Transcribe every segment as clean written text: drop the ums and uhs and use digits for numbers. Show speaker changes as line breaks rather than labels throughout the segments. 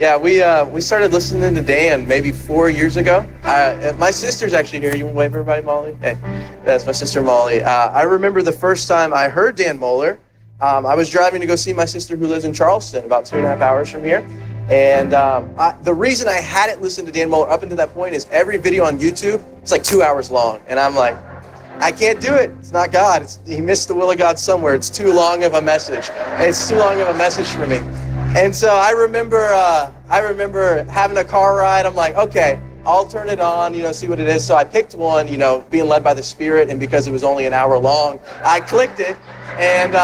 Yeah, we started listening to Dan maybe 4 years ago. My sister's actually here. You want to wave everybody, Molly? Hey, that's my sister, Molly. I remember the first time I heard Dan Mohler. I was driving to go see my sister who lives in Charleston, about 2.5 hours from here. And the reason I hadn't listened to Dan Mohler up until that point is every video on YouTube, it's like 2 hours long. And I'm like, I can't do it. It's not God. He missed the will of God somewhere. It's too long of a message. It's too long of a message for me. And so I remember having a car ride. I'm like, okay, I'll turn it on, see what it is. So I picked one, being led by the Spirit, and because it was only an hour long, I clicked it, and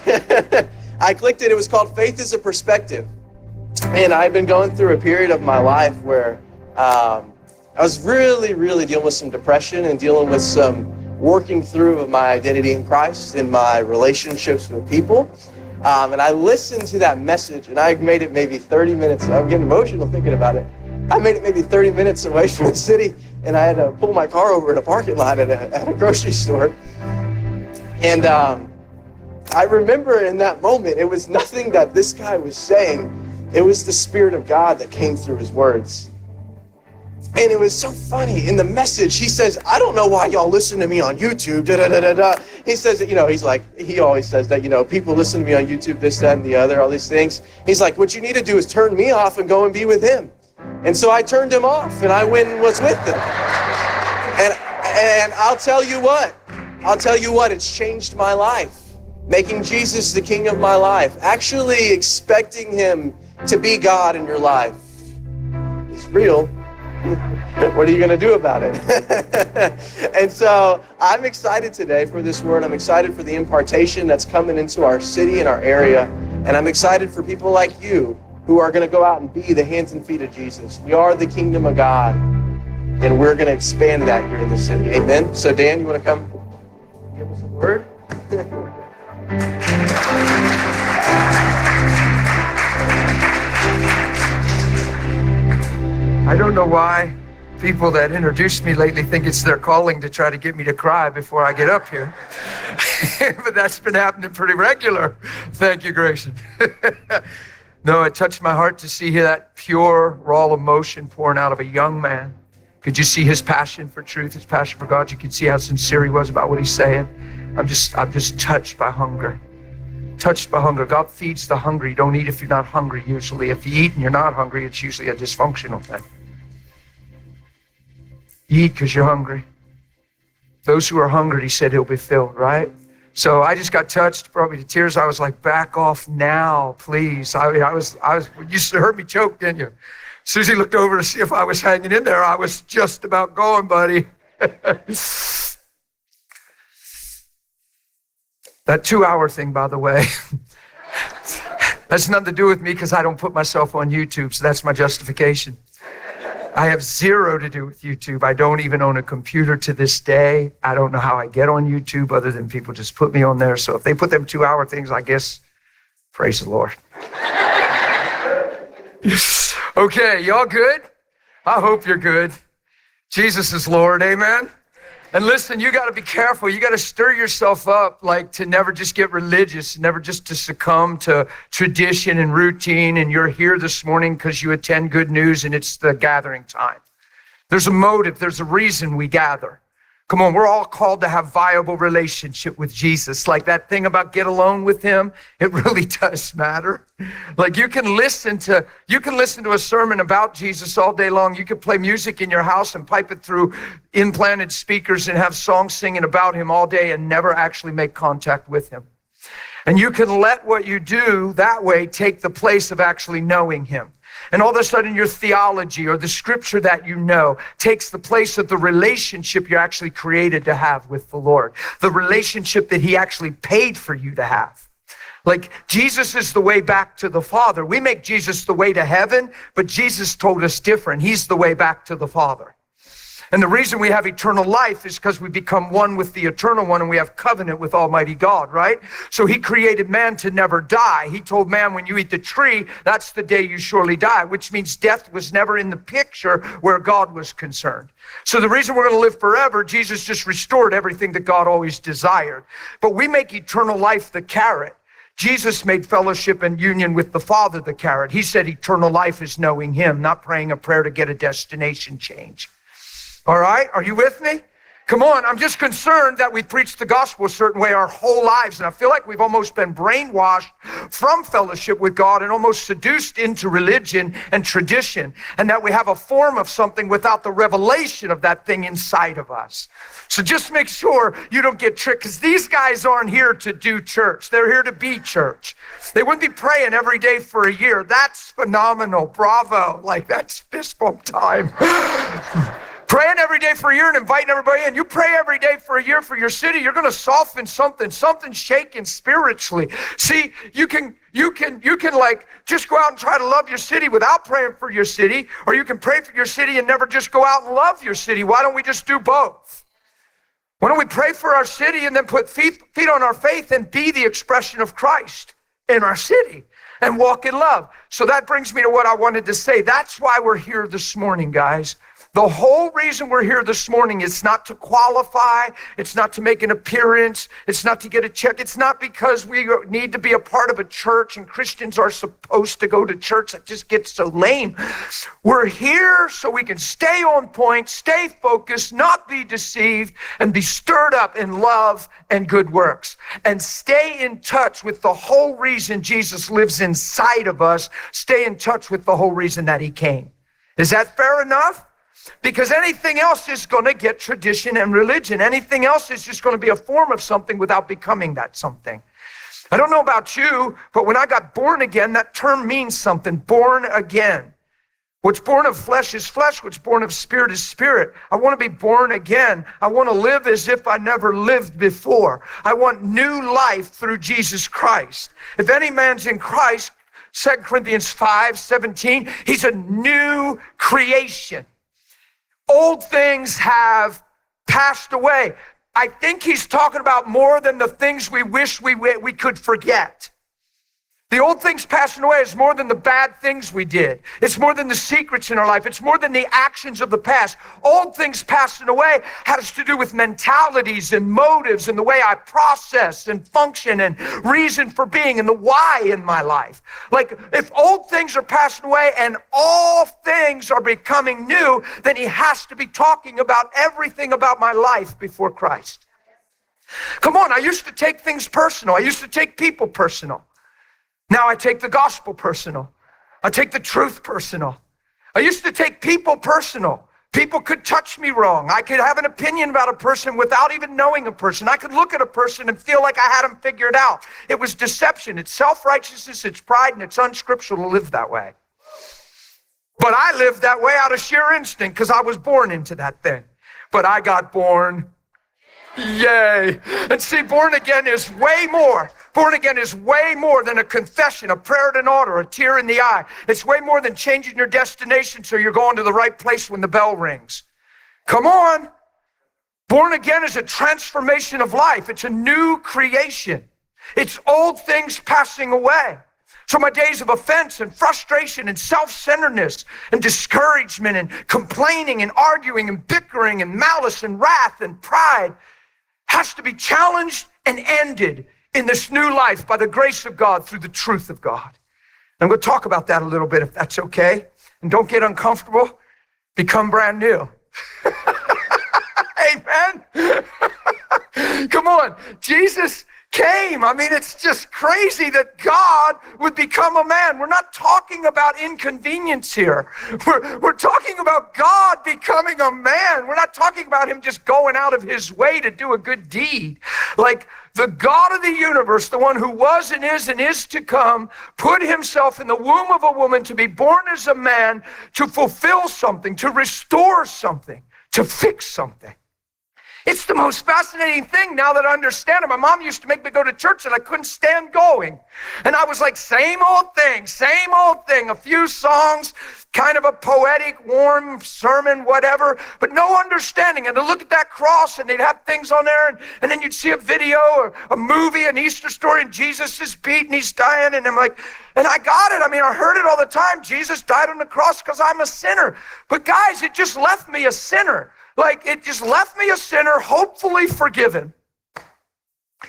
It was called Faith is a Perspective. And I've been going through a period of my life where I was really, really dealing with some depression and dealing with some working through of my identity in Christ and my relationships with people. And I listened to that message, and I made it maybe 30 minutes. I'm getting emotional thinking about it. I made it maybe 30 minutes away from the city, and I had to pull my car over in a parking lot at a grocery store. And I remember in that moment, it was nothing that this guy was saying. It was the Spirit of God that came through his words. And it was so funny. In the message, he says, I don't know why y'all listen to me on YouTube, da-da-da-da-da. He says that, he always says that, people listen to me on YouTube, this, that, and the other, all these things. He's like, what you need to do is turn me off and go and be with him. And so I turned him off, and I went and was with him. And I'll tell you what, it's changed my life. Making Jesus the King of my life. Actually expecting him to be God in your life. It's real. What are you going to do about it? And so I'm excited today for this word. I'm excited for the impartation that's coming into our city and our area. And I'm excited for people like you who are going to go out and be the hands and feet of Jesus. We are the kingdom of God. And we're going to expand that here in the city. Amen. So Dan, you want to come give us a word?
I don't know why people that introduce me lately think it's their calling to try to get me to cry before I get up here. But that's been happening pretty regular. Thank you, Grayson. No, it touched my heart to see that pure, raw emotion pouring out of a young man. Could you see his passion for truth, his passion for God? You could see how sincere he was about what he's saying. I'm just touched by hunger. Touched by hunger. God feeds the hungry. You don't eat if you're not hungry usually. If you eat and you're not hungry, it's usually a dysfunctional thing. You eat because you're hungry. Those who are hungry, he said, he'll be filled, right? So I just got touched, brought me to tears. I was like, back off now, please. I was. You heard me choke, didn't you? Susie looked over to see if I was hanging in there. I was just about going, buddy. That 2-hour thing, by the way, has nothing to do with me because I don't put myself on YouTube, so that's my justification. I have zero to do with YouTube. I don't even own a computer to this day. I don't know how I get on YouTube other than people just put me on there. So if they put them 2-hour things, I guess, praise the Lord. Okay, y'all good? I hope you're good. Jesus is Lord, amen? And listen, you got to be careful. You got to stir yourself up, like to never just get religious, never just to succumb to tradition and routine. And you're here this morning because you attend Good News and it's the gathering time. There's a motive. There's a reason we gather. Come on, we're all called to have viable relationship with Jesus. Like that thing about get alone with him, it really does matter. Like you can listen to a sermon about Jesus all day long. You could play music in your house and pipe it through implanted speakers and have songs singing about him all day and never actually make contact with him. And you can let what you do that way take the place of actually knowing him. And all of a sudden your theology or the scripture that you know takes the place of the relationship you're actually created to have with the Lord. The relationship that he actually paid for you to have. Like Jesus is the way back to the Father. We make Jesus the way to heaven, but Jesus told us different. He's the way back to the Father. And the reason we have eternal life is because we become one with the eternal one and we have covenant with Almighty God, right? So he created man to never die. He told man, when you eat the tree, that's the day you surely die, which means death was never in the picture where God was concerned. So the reason we're going to live forever, Jesus just restored everything that God always desired. But we make eternal life the carrot. Jesus made fellowship and union with the Father the carrot. He said eternal life is knowing him, not praying a prayer to get a destination change. All right, are you with me? Come on, I'm just concerned that we preach the gospel a certain way our whole lives, and I feel like we've almost been brainwashed from fellowship with God and almost seduced into religion and tradition, and that we have a form of something without the revelation of that thing inside of us. So just make sure you don't get tricked, because these guys aren't here to do church. They're here to be church. They wouldn't be praying every day for a year. That's phenomenal. Bravo. Like, that's fist bump time. Praying every day for a year and inviting everybody in. You pray every day for a year for your city, you're going to soften something. Something's shaking spiritually. See, you can like just go out and try to love your city without praying for your city, or you can pray for your city and never just go out and love your city. Why don't we just do both? Why don't we pray for our city and then put feet on our faith and be the expression of Christ in our city and walk in love? So that brings me to what I wanted to say. That's why we're here this morning, guys. The whole reason we're here this morning is not to qualify. It's not to make an appearance. It's not to get a check. It's not because we need to be a part of a church and Christians are supposed to go to church. That just gets so lame. We're here so we can stay on point, stay focused, not be deceived, and be stirred up in love and good works. And stay in touch with the whole reason Jesus lives inside of us. Stay in touch with the whole reason that he came. Is that fair enough? Because anything else is going to get tradition and religion. Anything else is just going to be a form of something without becoming that something. I don't know about you, but when I got born again, that term means something. Born again. What's born of flesh is flesh. What's born of spirit is spirit. I want to be born again. I want to live as if I never lived before. I want new life through Jesus Christ. If any man's in Christ, 2 Corinthians 5:17, he's a new creation. Old things have passed away. I think he's talking about more than the things we wish we could forget. The old things passing away is more than the bad things we did. It's more than the secrets in our life. It's more than the actions of the past. Old things passing away has to do with mentalities and motives and the way I process and function and reason for being and the why in my life. Like, if old things are passing away and all things are becoming new, then he has to be talking about everything about my life before Christ. Come on, I used to take things personal. I used to take people personal. Now I take the gospel personal. I take the truth personal. I used to take people personal. People could touch me wrong. I could have an opinion about a person without even knowing a person. I could look at a person and feel like I had them figured out. It was deception. It's self-righteousness. It's pride, and it's unscriptural to live that way. But I lived that way out of sheer instinct because I was born into that thing. But I got born. Yay. And see, born again is way more. Born again is way more than a confession, a prayer at an altar, a tear in the eye. It's way more than changing your destination so you're going to the right place when the bell rings. Come on. Born again is a transformation of life. It's a new creation. It's old things passing away. So my days of offense and frustration and self-centeredness and discouragement and complaining and arguing and bickering and malice and wrath and pride has to be challenged and ended in this new life by the grace of God through the truth of God. And I'm going to talk about that a little bit if that's okay. And don't get uncomfortable. Become brand new. Amen. Come on. Jesus came. I mean, it's just crazy that God would become a man. We're not talking about inconvenience here. We're talking about God becoming a man. We're not talking about him just going out of his way to do a good deed. Like, the God of the universe, the one who was and is to come, put himself in the womb of a woman to be born as a man, to fulfill something, to restore something, to fix something. It's the most fascinating thing now that I understand it. My mom used to make me go to church and I couldn't stand going. And I was like, same old thing, a few songs, kind of a poetic, warm sermon, whatever, but no understanding. And to look at that cross and they'd have things on there and then you'd see a video or a movie, an Easter story, and Jesus is beat and he's dying. And I'm like, and I got it. I mean, I heard it all the time. Jesus died on the cross because I'm a sinner. But guys, it just left me a sinner. Like, it just left me a sinner, hopefully forgiven.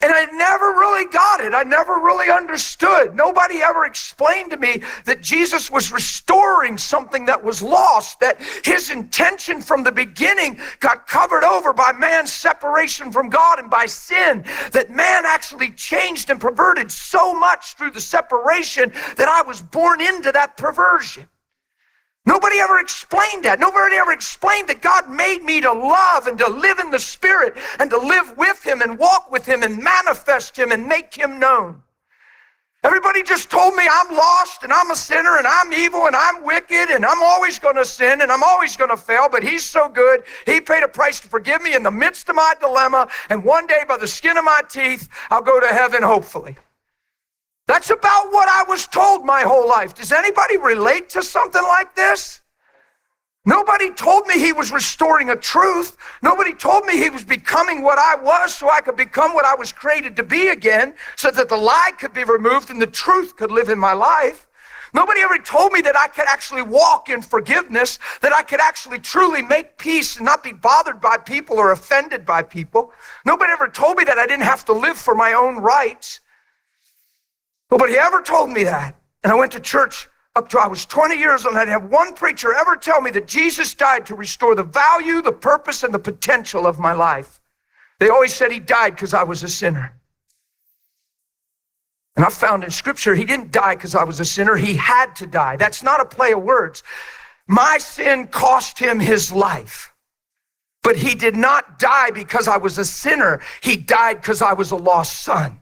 And I never really got it. I never really understood. Nobody ever explained to me that Jesus was restoring something that was lost, that his intention from the beginning got covered over by man's separation from God and by sin, that man actually changed and perverted so much through the separation that I was born into that perversion. Nobody ever explained that. Nobody ever explained that God made me to love and to live in the Spirit and to live with him and walk with him and manifest him and make him known. Everybody just told me I'm lost and I'm a sinner and I'm evil and I'm wicked and I'm always going to sin and I'm always going to fail, but he's so good. He paid a price to forgive me in the midst of my dilemma, and one day by the skin of my teeth, I'll go to heaven, hopefully. That's about what I was told my whole life. Does anybody relate to something like this? Nobody told me he was restoring a truth. Nobody told me he was becoming what I was so I could become what I was created to be again, so that the lie could be removed and the truth could live in my life. Nobody ever told me that I could actually walk in forgiveness, that I could actually truly make peace and not be bothered by people or offended by people. Nobody ever told me that I didn't have to live for my own rights. Nobody ever told me that. And I went to church up to I was 20 years old, and I didn't have one preacher ever tell me that Jesus died to restore the value, the purpose, and the potential of my life. They always said he died because I was a sinner. And I found in Scripture, he didn't die because I was a sinner. He had to die. That's not a play of words. My sin cost him his life. But he did not die because I was a sinner. He died because I was a lost son.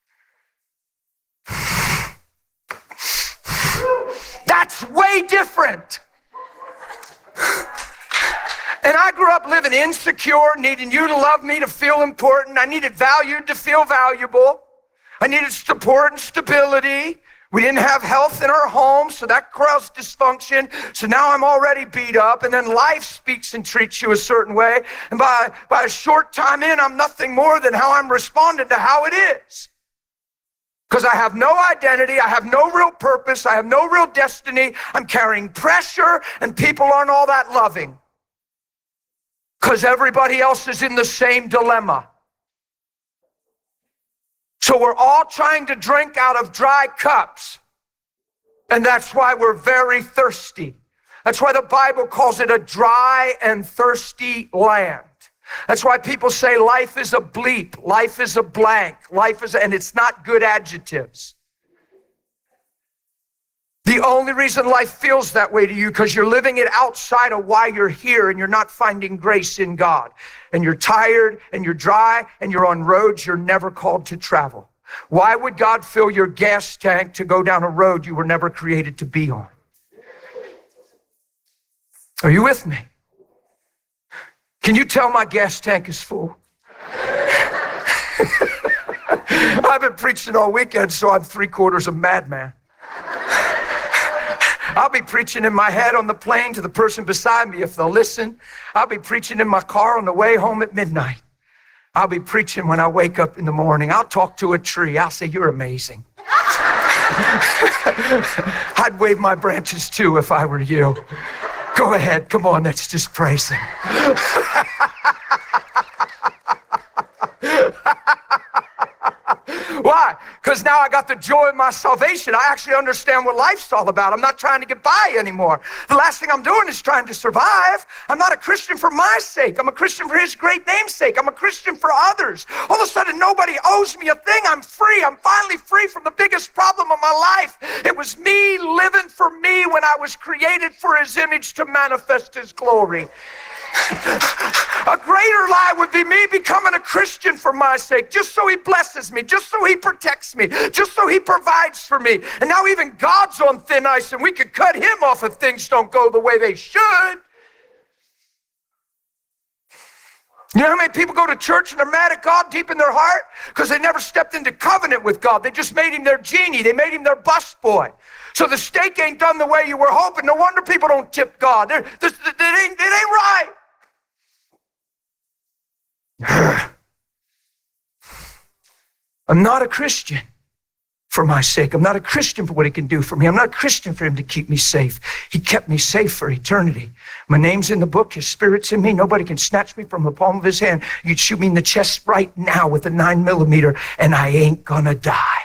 That's way different. And I grew up living insecure, needing you to love me to feel important. I needed valued to feel valuable. I needed support and stability. We didn't have health in our home, so that caused dysfunction. So now I'm already beat up, and then life speaks and treats you a certain way. And by a short time in, I'm nothing more than how I'm responding to how it is. Because I have no identity, I have no real purpose, I have no real destiny. I'm carrying pressure, and people aren't all that loving. Because everybody else is in the same dilemma. So we're all trying to drink out of dry cups. And that's why we're very thirsty. That's why the Bible calls it a dry and thirsty land. That's why people say life is a bleep, life is a blank, and it's not good adjectives. The only reason life feels that way to you because you're living it outside of why you're here, and you're not finding grace in God. And you're tired and you're dry and you're on roads you're never called to travel. Why would God fill your gas tank to go down a road you were never created to be on? Are you with me? Can you tell my gas tank is full? I've been preaching all weekend, so I'm 3/4 a madman. I'll be preaching in my head on the plane to the person beside me if they'll listen. I'll be preaching in my car on the way home at midnight. I'll be preaching when I wake up in the morning. I'll talk to a tree. I'll say, "You're amazing." I'd wave my branches too if I were you. Go ahead. Come on, let's just praise him. Why? Because now I got the joy of my salvation. I actually understand what life's all about. I'm not trying to get by anymore. The last thing I'm doing is trying to survive. I'm not a Christian for my sake. I'm a Christian for his great name's sake. I'm a Christian for others. All of a sudden, nobody owes me a thing. I'm free. I'm finally free from the biggest problem of my life. It was me living for me when I was created for his image to manifest his glory. A greater lie would be me becoming a Christian for my sake, just so he blesses me, just so he protects me, just so he provides for me. And now even God's on thin ice, and we could cut him off if things don't go the way they should. You know how many people go to church and they're mad at God deep in their heart? Because they never stepped into covenant with God. They just made him their genie. They made him their busboy. So the steak ain't done the way you were hoping. No wonder people don't tip God. It ain't right. I'm not a Christian. for my sake. I'm not a Christian for what he can do for me. I'm not a Christian for him to keep me safe. He kept me safe for eternity. My name's in the book. His spirit's in me. Nobody can snatch me from the palm of his hand. You could shoot me in the chest right now with a 9mm and I ain't gonna die.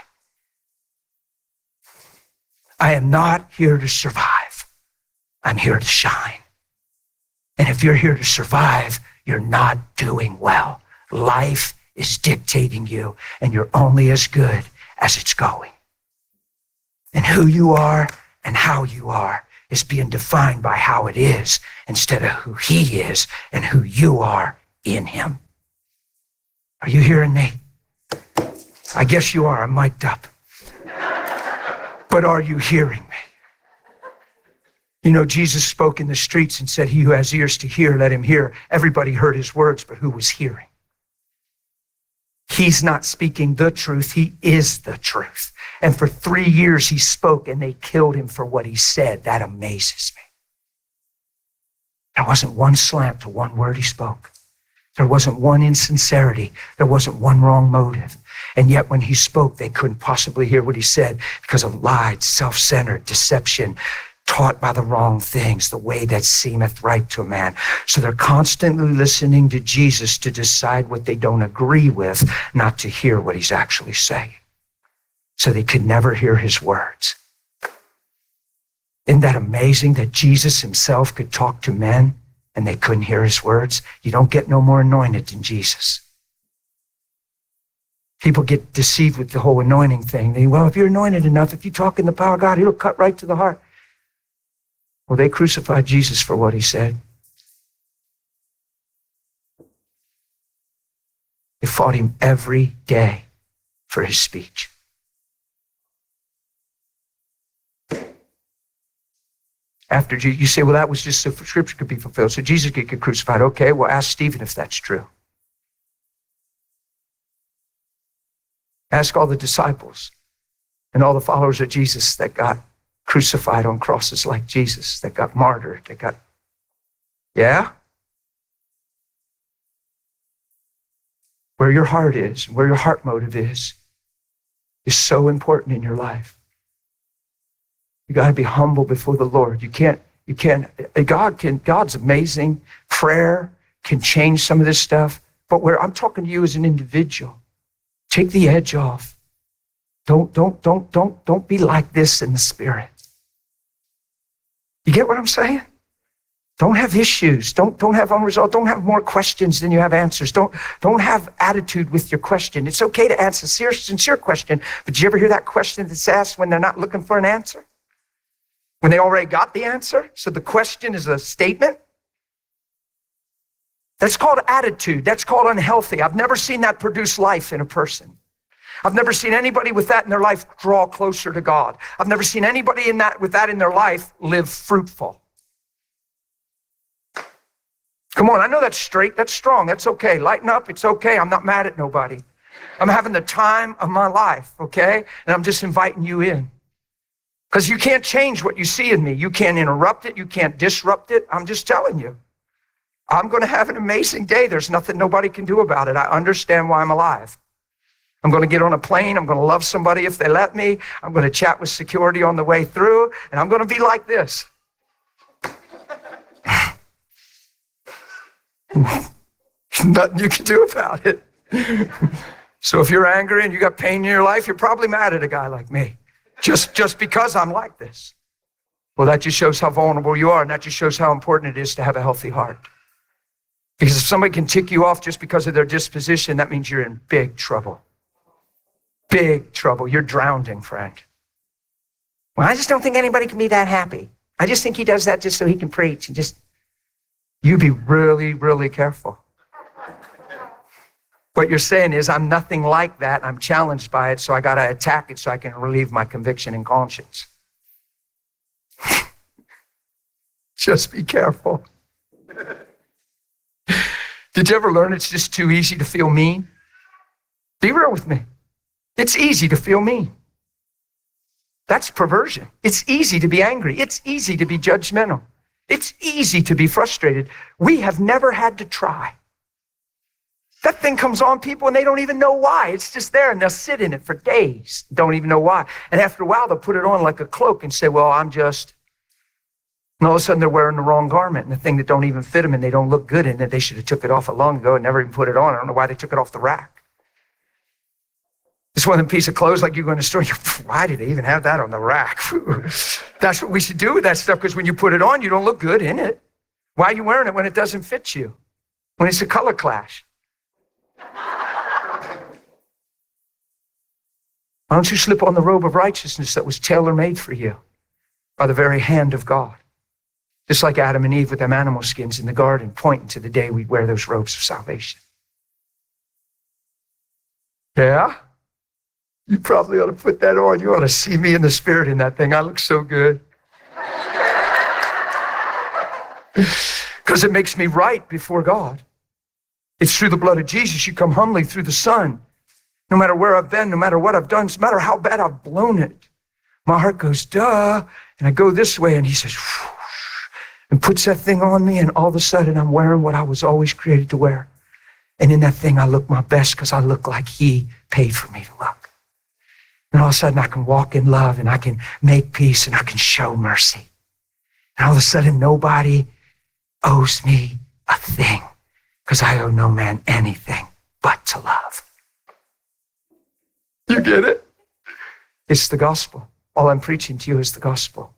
I am not here to survive. I'm here to shine. And if you're here to survive, you're not doing well. Life is dictating you, and you're only as good as it's going. And who you are and how you are is being defined by how it is instead of who he is and who you are in him. Are you hearing me? I guess you are. I'm mic'd up. But are you hearing me? You know, Jesus spoke in the streets and said, he who has ears to hear, let him hear. Everybody heard his words, but who was hearing? He's not speaking the truth. He is the truth. And for 3 years he spoke and they killed him for what he said. That amazes me. There wasn't one slant to one word he spoke. There wasn't one insincerity. There wasn't one wrong motive. And yet when he spoke, they couldn't possibly hear what he said because of lied, self-centered, deception, taught by the wrong things, the way that seemeth right to a man. So they're constantly listening to Jesus to decide what they don't agree with, not to hear what he's actually saying. So they could never hear his words. Isn't that amazing that Jesus himself could talk to men and they couldn't hear his words? You don't get no more anointed than Jesus. People get deceived with the whole anointing thing. They, well, if you're anointed enough, if you talk in the power of God, he'll cut right to the heart. Well, they crucified Jesus for what he said. They fought him every day for his speech. After you say, well, that was just so scripture could be fulfilled. So Jesus could get crucified. Okay, well, ask Stephen if that's true. Ask all the disciples and all the followers of Jesus that got crucified on crosses like Jesus, that got martyred, that got, yeah? Where your heart is, where your heart motive is so important in your life. You got to be humble before the Lord. God's amazing. Prayer can change some of this stuff, but where I'm talking to you as an individual, take the edge off. Don't be like this in the spirit. You get what I'm saying? Don't have issues. Don't have unresolved. Don't have more questions than you have answers. Don't have attitude with your question. It's okay to answer a sincere question, but did you ever hear that question that's asked when they're not looking for an answer? When they already got the answer? So the question is a statement? That's called attitude. That's called unhealthy. I've never seen that produce life in a person. I've never seen anybody with that in their life draw closer to God. I've never seen anybody with that in their life live fruitful. Come on, I know that's straight, that's strong, that's okay. Lighten up, it's okay. I'm not mad at nobody. I'm having the time of my life, okay? And I'm just inviting you in. Because you can't change what you see in me. You can't interrupt it. You can't disrupt it. I'm just telling you. I'm going to have an amazing day. There's nothing nobody can do about it. I understand why I'm alive. I'm going to get on a plane. I'm going to love somebody if they let me. I'm going to chat with security on the way through. And I'm going to be like this. Nothing you can do about it. So if you're angry and you got pain in your life, you're probably mad at a guy like me. Just because I'm like this. Well, that just shows how vulnerable you are, and that just shows how important it is to have a healthy heart. Because if somebody can tick you off just because of their disposition, that means you're in big trouble. Big trouble. You're drowning, friend. Well, I just don't think anybody can be that happy. I just think he does that just so he can preach. And you be really, really careful. What you're saying is, I'm nothing like that. I'm challenged by it, so I got to attack it so I can relieve my conviction and conscience. Just be careful. Did you ever learn it's just too easy to feel mean? Be real with me. It's easy to feel mean. That's perversion. It's easy to be angry. It's easy to be judgmental. It's easy to be frustrated. We have never had to try. That thing comes on people and they don't even know why. It's just there and they'll sit in it for days, don't even know why. And after a while, they'll put it on like a cloak and say, well, I'm just, and all of a sudden they're wearing the wrong garment and the thing that don't even fit them and they don't look good in it. They should have took it off long ago and never even put it on. I don't know why they took it off the rack. It's one of them piece of clothes like you go in the store, why did they even have that on the rack? That's what we should do with that stuff, because when you put it on, you don't look good in it. Why are you wearing it when it doesn't fit you? When it's a color clash? Why don't you slip on the robe of righteousness that was tailor-made for you by the very hand of God? Just like Adam and Eve with them animal skins in the garden, pointing to the day we'd wear those robes of salvation. Yeah? You probably ought to put that on. You ought to see me in the spirit in that thing. I look so good. Because it makes me right before God. It's through the blood of Jesus. You come humbly through the Son. No matter where I've been, no matter what I've done, no matter how bad I've blown it, my heart goes, duh. And I go this way, and he says, whoosh, and puts that thing on me, and all of a sudden I'm wearing what I was always created to wear. And in that thing, I look my best because I look like he paid for me to look. And all of a sudden I can walk in love, and I can make peace, and I can show mercy. And all of a sudden nobody owes me a thing, because I owe no man anything but to love. You get it? It's the gospel. All I'm preaching to you is the gospel.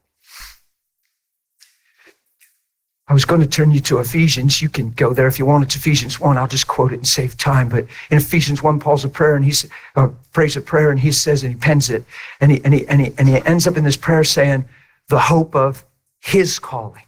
I was going to turn you to Ephesians. You can go there if you want. It's Ephesians 1. I'll just quote it and save time. But in Ephesians 1, Paul's a prayer, and he prays a prayer, and he says, and he pens it, and he ends up in this prayer saying, the hope of his calling.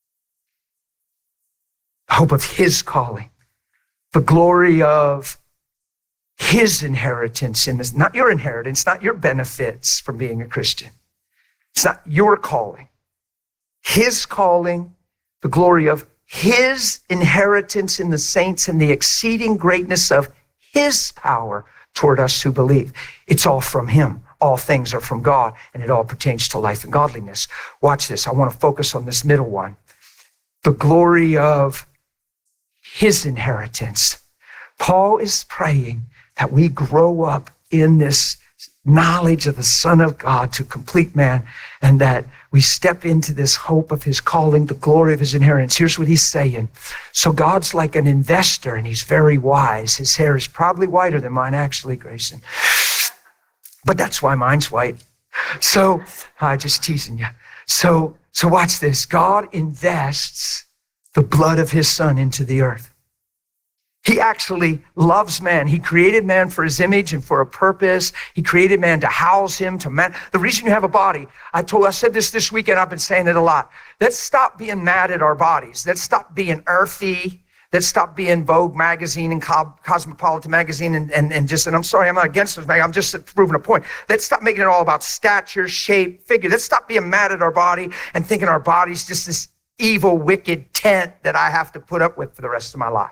The hope of his calling. The glory of his inheritance in this, not your inheritance, not your benefits from being a Christian. It's not your calling. His calling, the glory of his inheritance in the saints and the exceeding greatness of his power toward us who believe. It's all from him. All things are from God, and it all pertains to life and godliness. Watch this. I want to focus on this middle one. The glory of his inheritance. Paul is praying that we grow up in this knowledge of the Son of God to complete man, and that we step into this hope of his calling, the glory of his inheritance. Here's what he's saying. So God's like an investor, and he's very wise. His hair is probably whiter than mine, actually, Grayson. But that's why mine's white. So, just teasing you. So watch this. God invests the blood of his Son into the earth. He actually loves man. He created man for his image and for a purpose. He created man to house him, to man. The reason you have a body, I said this weekend, I've been saying it a lot. Let's stop being mad at our bodies. Let's stop being earthy. Let's stop being Vogue magazine and Cosmopolitan magazine and I'm sorry, I'm not against those magazines. I'm just proving a point. Let's stop making it all about stature, shape, figure. Let's stop being mad at our body and thinking our body's just this evil, wicked tent that I have to put up with for the rest of my life.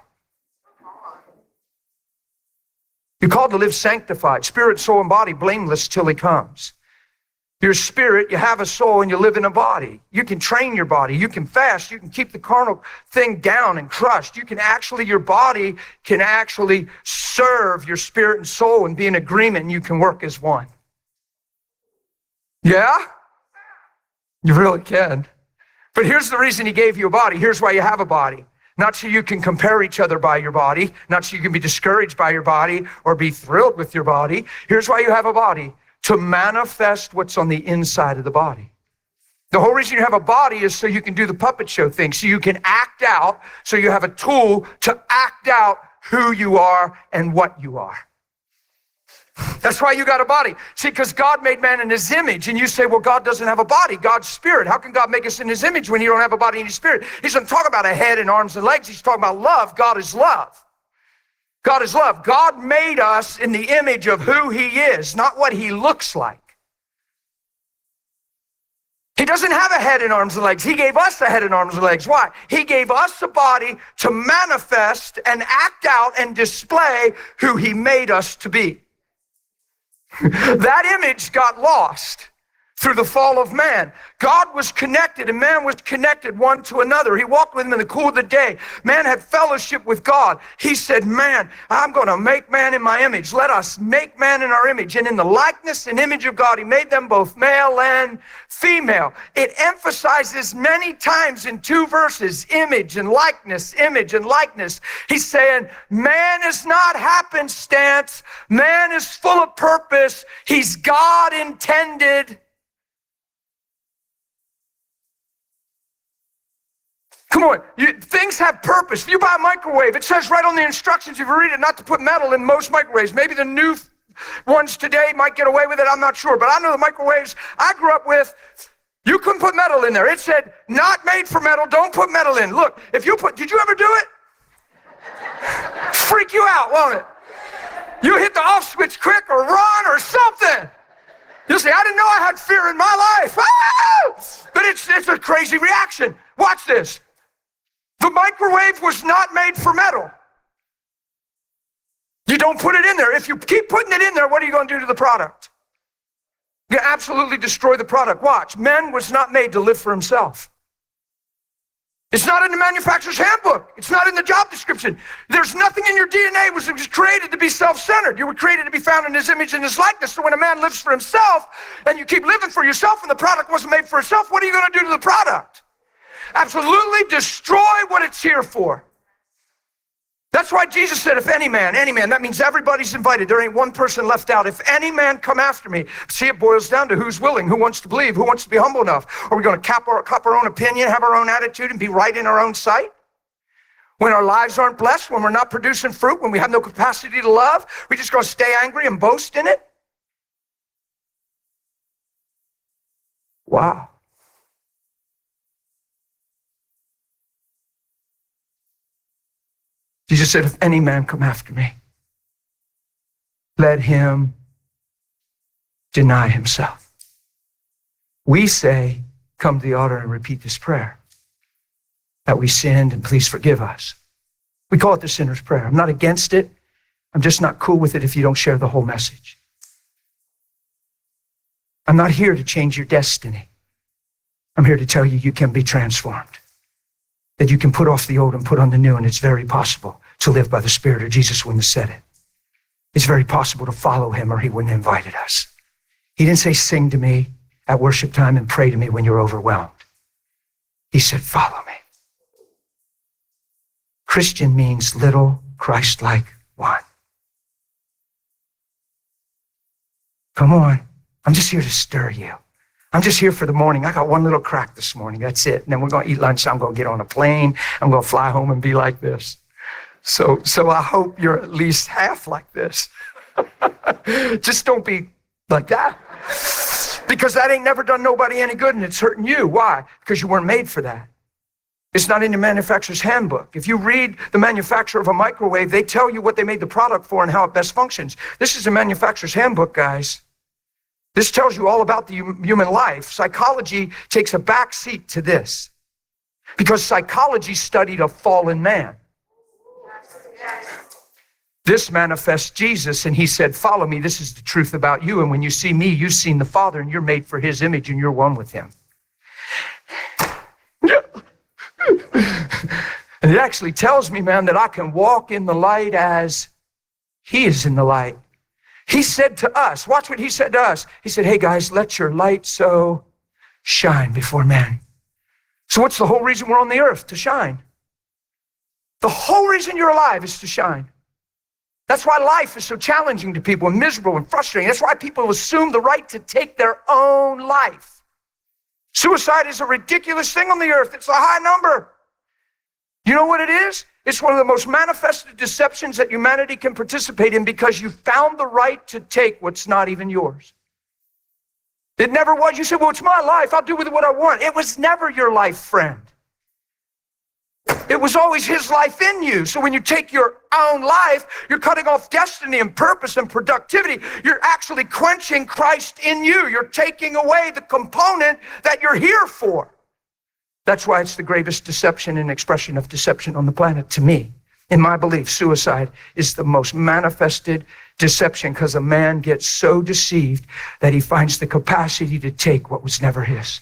You're called to live sanctified, spirit, soul, and body, blameless till he comes. Your spirit, you have a soul, and you live in a body. You can train your body. You can fast. You can keep the carnal thing down and crushed. Your body can actually serve your spirit and soul and be in agreement, and you can work as one. Yeah? You really can. But here's the reason he gave you a body. Here's why you have a body. Not so you can compare each other by your body, not so you can be discouraged by your body or be thrilled with your body. Here's why you have a body, to manifest what's on the inside of the body. The whole reason you have a body is so you can do the puppet show thing, so you can act out, so you have a tool to act out who you are and what you are. That's why you got a body. See, because God made man in his image, and you say, well, God doesn't have a body. God's spirit. How can God make us in his image when you don't have a body in his spirit? He's not talking about a head and arms and legs. He's talking about love. God is love. God is love. God made us in the image of who he is, not what he looks like. He doesn't have a head and arms and legs. He gave us a head and arms and legs. Why? He gave us a body to manifest and act out and display who he made us to be. That image got lost. through the fall of man. God was connected and man was connected one to another. He walked with him in the cool of the day. Man had fellowship with God. He said, man, I'm going to make man in my image. Let us make man in our image. And in the likeness and image of God, he made them both male and female. It emphasizes many times in 2 verses, image and likeness, image and likeness. He's saying, man is not happenstance. Man is full of purpose. He's God intended. Come on, things have purpose. If you buy a microwave, it says right on the instructions, if you read it, not to put metal in most microwaves. Maybe the new ones today might get away with it, I'm not sure. But I know the microwaves I grew up with, you couldn't put metal in there. It said, not made for metal, don't put metal in. Look, if you put, did you ever do it? Freak you out, won't it? You hit the off switch quick or run or something. You'll say, I didn't know I had fear in my life. Ah! But it's a crazy reaction. Watch this. The microwave was not made for metal. You don't put it in there. If you keep putting it in there, what are you going to do to the product? You absolutely destroy the product. Watch, man was not made to live for himself. It's not in the manufacturer's handbook. It's not in the job description. There's nothing in your DNA was created to be self-centered. You were created to be found in his image and his likeness. So when a man lives for himself and you keep living for yourself and the product wasn't made for itself, what are you going to do to the product? Absolutely destroy what it's here for. That's why Jesus said, if any man, that means everybody's invited. There ain't one person left out. If any man come after me, see, it boils down to who's willing, who wants to believe, who wants to be humble enough. Are we going to cup our own opinion, have our own attitude, and be right in our own sight? When our lives aren't blessed, when we're not producing fruit, when we have no capacity to love, we just going to stay angry and boast in it? Wow. Jesus said, if any man come after me, let him deny himself. We say, come to the altar and repeat this prayer, that we sinned and please forgive us. We call it the sinner's prayer. I'm not against it. I'm just not cool with it if you don't share the whole message. I'm not here to change your destiny. I'm here to tell you you can be transformed. That you can put off the old and put on the new, and it's very possible to live by the Spirit, or Jesus wouldn't have said it. It's very possible to follow him, or he wouldn't have invited us. He didn't say, sing to me at worship time and pray to me when you're overwhelmed. He said, follow me. Christian means little Christ-like one. Come on, I'm just here to stir you. I'm just here for the morning. I got one little crack this morning. That's it. And then we're going to eat lunch. I'm going to get on a plane. I'm going to fly home and be like this. So I hope you're at least half like this. Just don't be like that. Because that ain't never done nobody any good and it's hurting you. Why? Because you weren't made for that. It's not in the manufacturer's handbook. If you read the manufacturer of a microwave, they tell you what they made the product for and how it best functions. This is the manufacturer's handbook, guys. This tells you all about the human life. Psychology takes a back seat to this because psychology studied a fallen man. This manifests Jesus, and he said, follow me. This is the truth about you. And when you see me, you've seen the Father, and you're made for his image, and you're one with him. And it actually tells me, man, that I can walk in the light as he is in the light. He said to us, watch what he said to us. He said, hey guys, let your light so shine before men. So what's the whole reason we're on the earth? To shine. The whole reason you're alive is to shine. That's why life is so challenging to people and miserable and frustrating. That's why people assume the right to take their own life. Suicide is a ridiculous thing on the earth. It's a high number. You know what it is? It's one of the most manifested deceptions that humanity can participate in because you found the right to take what's not even yours. It never was. You said, well, it's my life. I'll do with it what I want. It was never your life, friend. It was always his life in you. So when you take your own life, you're cutting off destiny and purpose and productivity. You're actually quenching Christ in you. You're taking away the component that you're here for. That's why it's the gravest deception and expression of deception on the planet to me. In my belief, suicide is the most manifested Deception, because a man gets so deceived that he finds the capacity to take what was never his.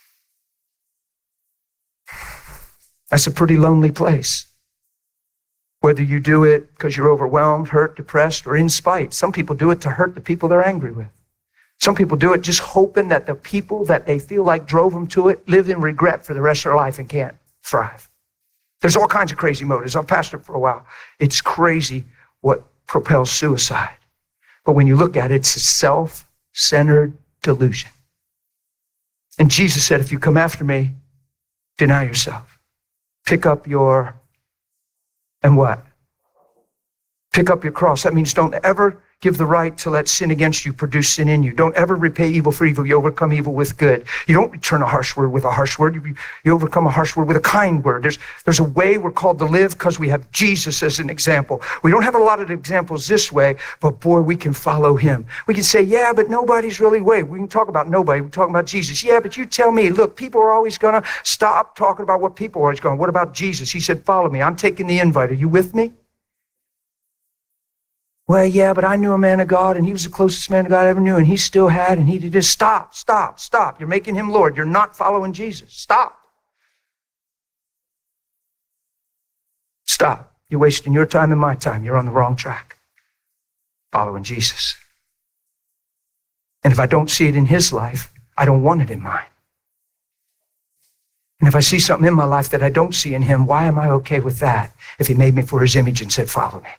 That's a pretty lonely place. Whether you do it because you're overwhelmed, hurt, depressed, or in spite. Some people do it to hurt the people they're angry with. Some people do it just hoping that the people that they feel like drove them to it live in regret for the rest of their life and can't thrive. There's all kinds of crazy motives. I've pastored for a while. It's crazy what propels suicide. But when you look at it, it's a self-centered delusion. And Jesus said, if you come after me, deny yourself. Pick up your, and what? Pick up your cross. That means don't ever give the right to let sin against you produce sin in you. Don't ever repay evil for evil. You overcome evil with good. You don't return a harsh word with a harsh word. You overcome a harsh word with a kind word. There's a way we're called to live because we have Jesus as an example. We don't have a lot of examples this way, but boy, we can follow him. We can say, yeah, but nobody's really way. We can talk about nobody. We're talking about Jesus. Yeah, but you tell me, look, people are always going to stop talking about what people are always going. What about Jesus? He said, follow me. I'm taking the invite. Are you with me? Well, yeah, but I knew a man of God, and he was the closest man God I ever knew, and he still had, and he did this. Stop. You're making him Lord. You're not following Jesus. Stop. You're wasting your time and my time. You're on the wrong track. Following Jesus. And if I don't see it in his life, I don't want it in mine. And if I see something in my life that I don't see in him, why am I okay with that if he made me for his image and said, follow me?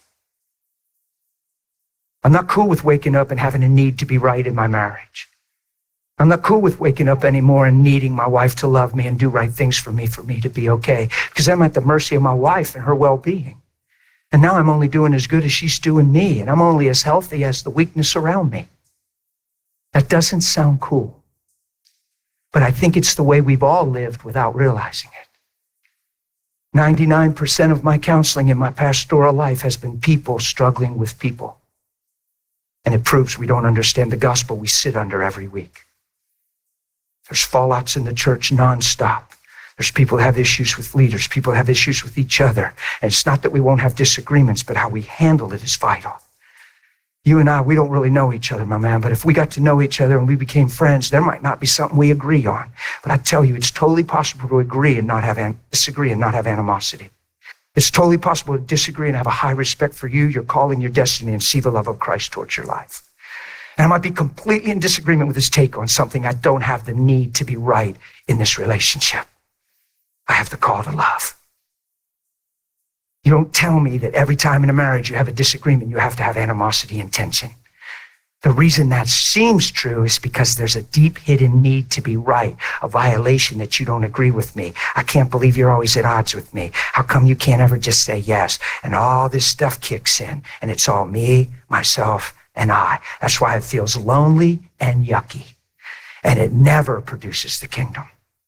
I'm not cool with waking up and having a need to be right in my marriage. I'm not cool with waking up anymore and needing my wife to love me and do right things for me to be okay. Because I'm at the mercy of my wife and her well-being. And now I'm only doing as good as she's doing me. And I'm only as healthy as the weakness around me. That doesn't sound cool. But I think it's the way we've all lived without realizing it. 99% of my counseling in my pastoral life has been people struggling with people. And it proves we don't understand the gospel we sit under every week. There's fallouts in the church nonstop. There's people that have issues with leaders. People have issues with each other. And it's not that we won't have disagreements, but how we handle it is vital. You and I, we don't really know each other, my man, but if we got to know each other and we became friends, there might not be something we agree on. But I tell you, it's totally possible to agree and not have disagree and not have animosity. It's totally possible to disagree and have a high respect for you, your calling, your destiny, and see the love of Christ towards your life. And I might be completely in disagreement with his take on something. I don't have the need to be right in this relationship. I have the call to love. You don't tell me that every time in a marriage you have a disagreement, you have to have animosity and tension. The reason that seems true is because there's a deep hidden need to be right, a violation that you don't agree with me. I can't believe you're always at odds with me. How come you can't ever just say yes? And all this stuff kicks in, and it's all me, myself, and I. That's why it feels lonely and yucky, and it never produces the kingdom.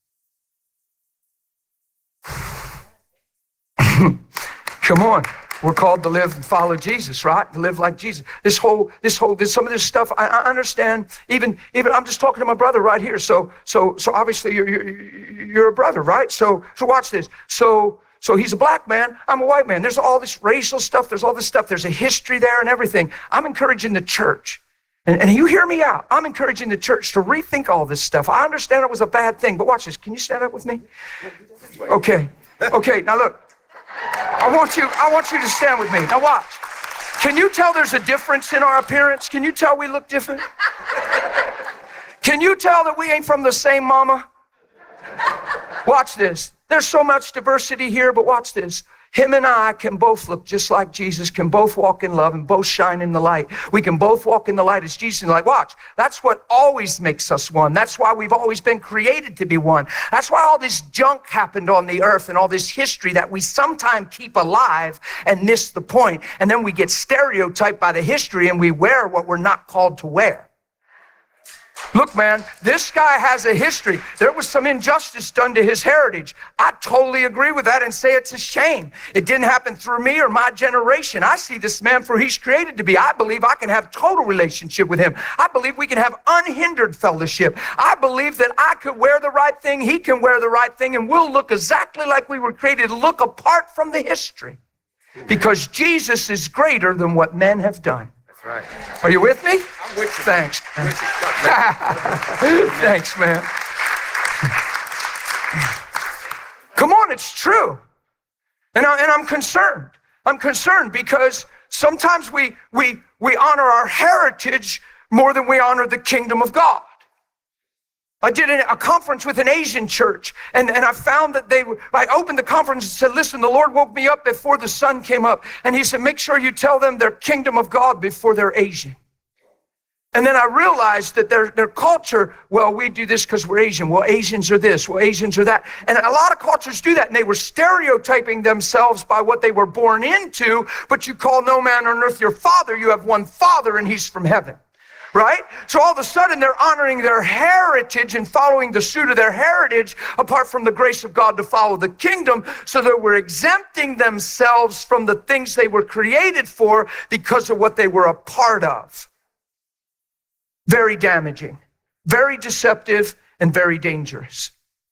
Come on. We're called to live and follow Jesus, right? To live like Jesus. Some of this stuff, I understand. Even I'm just talking to my brother right here. So obviously you're a brother, right? So watch this. So he's a black man. I'm a white man. There's all this racial stuff. There's all this stuff. There's a history there and everything. I'm encouraging the church. And you hear me out. I'm encouraging the church to rethink all this stuff. I understand it was a bad thing, but watch this. Can you stand up with me? Okay. Now look. I want you to stand with me. Now watch. Can you tell there's a difference in our appearance? Can you tell we look different? Can you tell that we ain't from the same mama? Watch this. There's so much diversity here, but watch this. Him and I can both look just like Jesus, can both walk in love and both shine in the light. We can both walk in the light as Jesus in the light. Watch, that's what always makes us one. That's why we've always been created to be one. That's why all this junk happened on the earth and all this history that we sometimes keep alive and miss the point. And then we get stereotyped by the history and we wear what we're not called to wear. Look, man, this guy has a history. There was some injustice done to his heritage. I totally agree with that and say it's a shame. It didn't happen through me or my generation. I see this man for who he's created to be. I believe I can have total relationship with him. I believe we can have unhindered fellowship. I believe that I could wear the right thing, he can wear the right thing, and we'll look exactly like we were created to look apart from the history. Because Jesus is greater than what men have done. Right. Are you with me?
I'm with you.
Thanks.
I'm with you.
Thanks, man. Come on, it's true. And I'm concerned. I'm concerned because sometimes we honor our heritage more than we honor the kingdom of God. I did a conference with an Asian church, and I found that I opened the conference and said, listen, the Lord woke me up before the sun came up. And he said, make sure you tell them they're kingdom of God before they're Asian. And then I realized that their culture, well, we do this because we're Asian. Well, Asians are this. Well, Asians are that. And a lot of cultures do that. And they were stereotyping themselves by what they were born into. But you call no man on earth your father. You have one father, and he's from heaven. Right? So all of a sudden they're honoring their heritage and following the suit of their heritage apart from the grace of God to follow the kingdom, so that we're exempting themselves from the things they were created for because of what they were a part of. Very damaging, very deceptive, and very dangerous.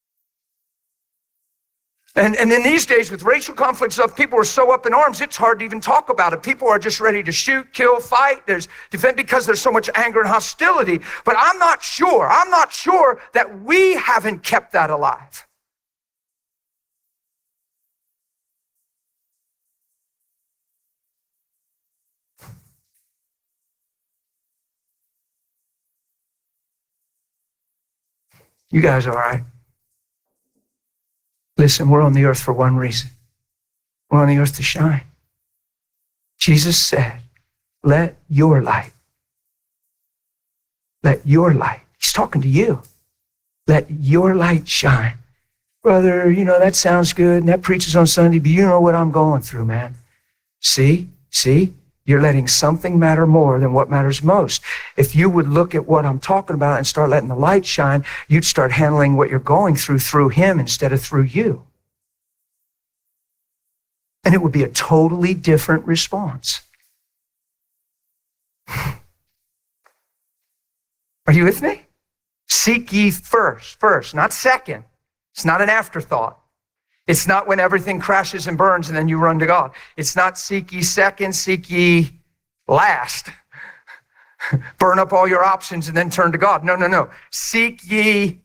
And in these days with racial conflict stuff, people are so up in arms, it's hard to even talk about it. People are just ready to shoot, kill, fight, defend because there's so much anger and hostility. But I'm not sure that we haven't kept that alive. You guys all right? Listen, we're on the earth for one reason. We're on the earth to shine. Jesus said, let your light, he's talking to you. Let your light shine. Brother, that sounds good, and that preaches on Sunday, but you know what I'm going through, man. See? You're letting something matter more than what matters most. If you would look at what I'm talking about and start letting the light shine, you'd start handling what you're going through him instead of through you. And it would be a totally different response. Are you with me? Seek ye first, not second. It's not an afterthought. It's not when everything crashes and burns and then you run to God. It's not seek ye second, seek ye last. Burn up all your options and then turn to God. No. Seek ye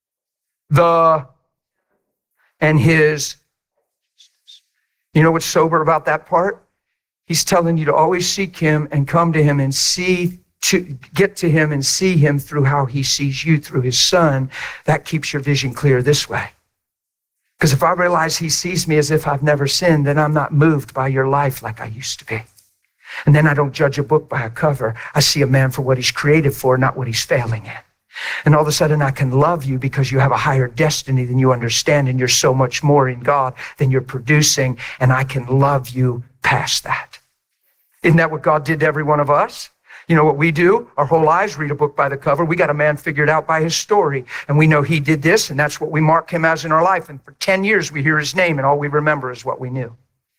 and his. You know what's sober about that part? He's telling you to always seek him and come to him and get to him and see him through how he sees you through his son. That keeps your vision clear this way. Because if I realize he sees me as if I've never sinned, then I'm not moved by your life like I used to be. And then I don't judge a book by a cover. I see a man for what he's created for, not what he's failing in. And all of a sudden I can love you because you have a higher destiny than you understand, and you're so much more in God than you're producing, and I can love you past that. Isn't that what God did to every one of us? You know what we do? Our whole lives read a book by the cover. We got a man figured out by his story. And we know he did this, and that's what we mark him as in our life. And for 10 years, we hear his name, and all we remember is what we knew.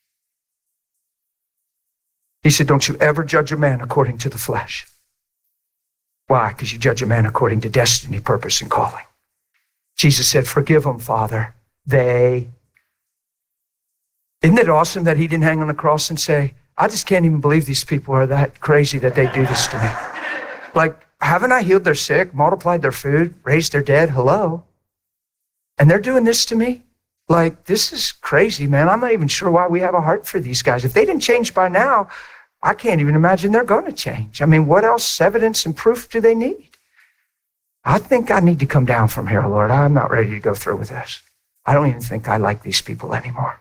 He said, don't you ever judge a man according to the flesh. Why? Because you judge a man according to destiny, purpose, and calling. Jesus said, forgive them, Father. Isn't it awesome that he didn't hang on the cross and say, I just can't even believe these people are that crazy that they do this to me. Like, haven't I healed their sick, multiplied their food, raised their dead? Hello. And they're doing this to me? Like, this is crazy, man. I'm not even sure why we have a heart for these guys. If they didn't change by now, I can't even imagine they're going to change. I mean, what else evidence and proof do they need? I think I need to come down from here, Lord. I'm not ready to go through with this. I don't even think I like these people anymore.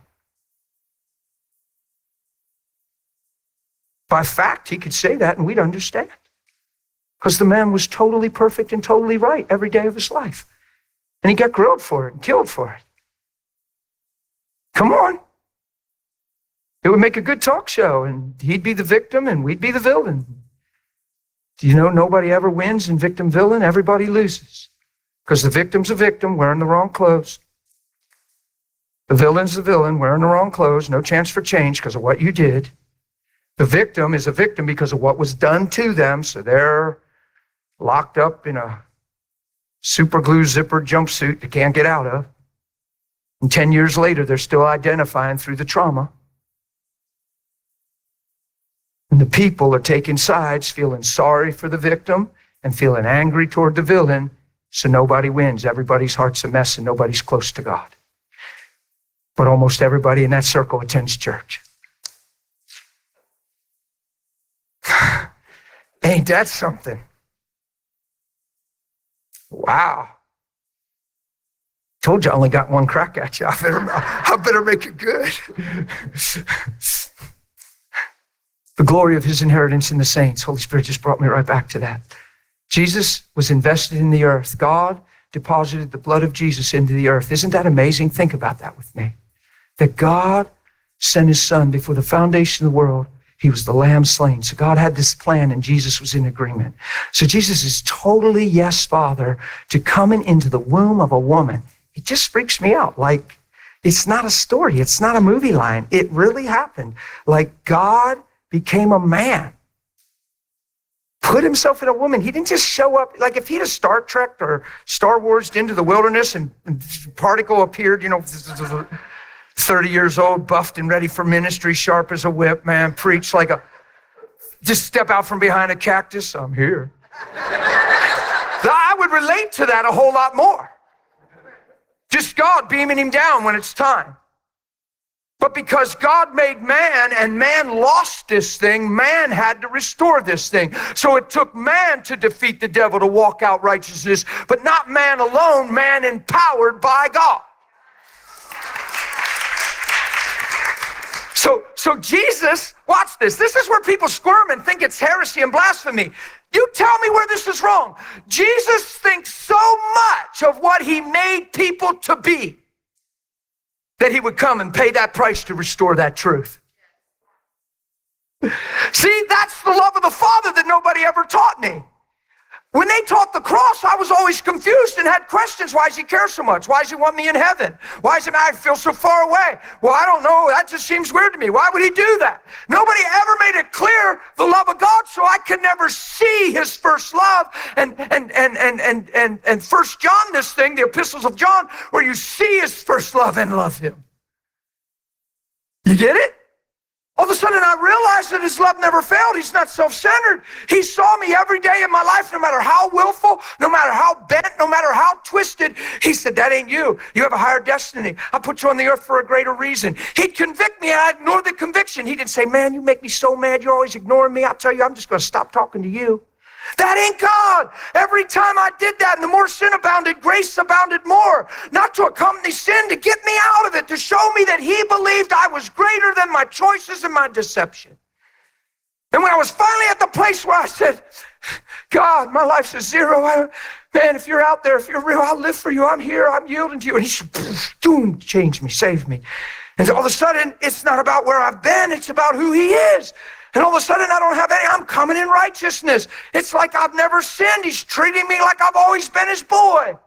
By fact, he could say that and we'd understand. Because the man was totally perfect and totally right every day of his life. And he got grilled for it and killed for it. Come on. It would make a good talk show, and he'd be the victim and we'd be the villain. Do you know nobody ever wins in victim villain? Everybody loses. Because the victim's a victim wearing the wrong clothes. The villain's the villain wearing the wrong clothes. No chance for change because of what you did. The victim is a victim because of what was done to them, so they're locked up in a super glue zipper jumpsuit they can't get out of. And 10 years later, they're still identifying through the trauma. And the people are taking sides, feeling sorry for the victim and feeling angry toward the villain, so nobody wins. Everybody's heart's a mess and nobody's close to God. But almost everybody in that circle attends church. Ain't that something? Wow. Told you I only got one crack at you. I better make it good. The glory of his inheritance in the saints. Holy Spirit just brought me right back to that. Jesus was invested in the earth. God deposited the blood of Jesus into the earth. Isn't that amazing? Think about that with me. That God sent his son before the foundation of the world. He was the lamb slain. So God had this plan and Jesus was in agreement. So Jesus is totally yes, Father, to coming into the womb of a woman. It just freaks me out. Like, it's not a story. It's not a movie line. It really happened. Like, God became a man, put himself in a woman. He didn't just show up. Like, if he'd have Star Trek or Star Wars into the wilderness and particle appeared, 30 years old, buffed and ready for ministry, sharp as a whip, man, preach like just step out from behind a cactus, I'm here. I would relate to that a whole lot more. Just God beaming him down when it's time. But because God made man and man lost this thing, man had to restore this thing. So it took man to defeat the devil to walk out righteousness, but not man alone, man empowered by God. So Jesus, watch this. This is where people squirm and think it's heresy and blasphemy. You tell me where this is wrong. Jesus thinks so much of what he made people to be that he would come and pay that price to restore that truth. See, that's the love of the Father that nobody ever taught me. When they taught the cross, I was always confused and had questions. Why does he care so much? Why does he want me in heaven? Why does I feel so far away? Well, I don't know. That just seems weird to me. Why would he do that? Nobody ever made it clear the love of God, so I could never see his first love. And 1 John, this thing, the epistles of John, where you see his first love and love him. You get it? All of a sudden, I realized that his love never failed. He's not self-centered. He saw me every day in my life, no matter how willful, no matter how bent, no matter how twisted. He said, that ain't you. You have a higher destiny. I put you on the earth for a greater reason. He'd convict me, and I ignored the conviction. He didn't say, man, you make me so mad. You're always ignoring me. I'll tell you, I'm just going to stop talking to you. That ain't God. Every time I did that, and the more sin abounded, grace abounded more. Not to accompany sin, to get me out of it, to show me that he believed I was greater than my choices and my deception. And when I was finally at the place where I said, God, my life's a zero. Man, if you're out there, if you're real, I'll live for you. I'm here. I'm yielding to you. And he said, boom, change me, save me. And all of a sudden, it's not about where I've been. It's about who he is. And all of a sudden, I don't have any, I'm coming in righteousness. It's like I've never sinned. He's treating me like I've always been his boy.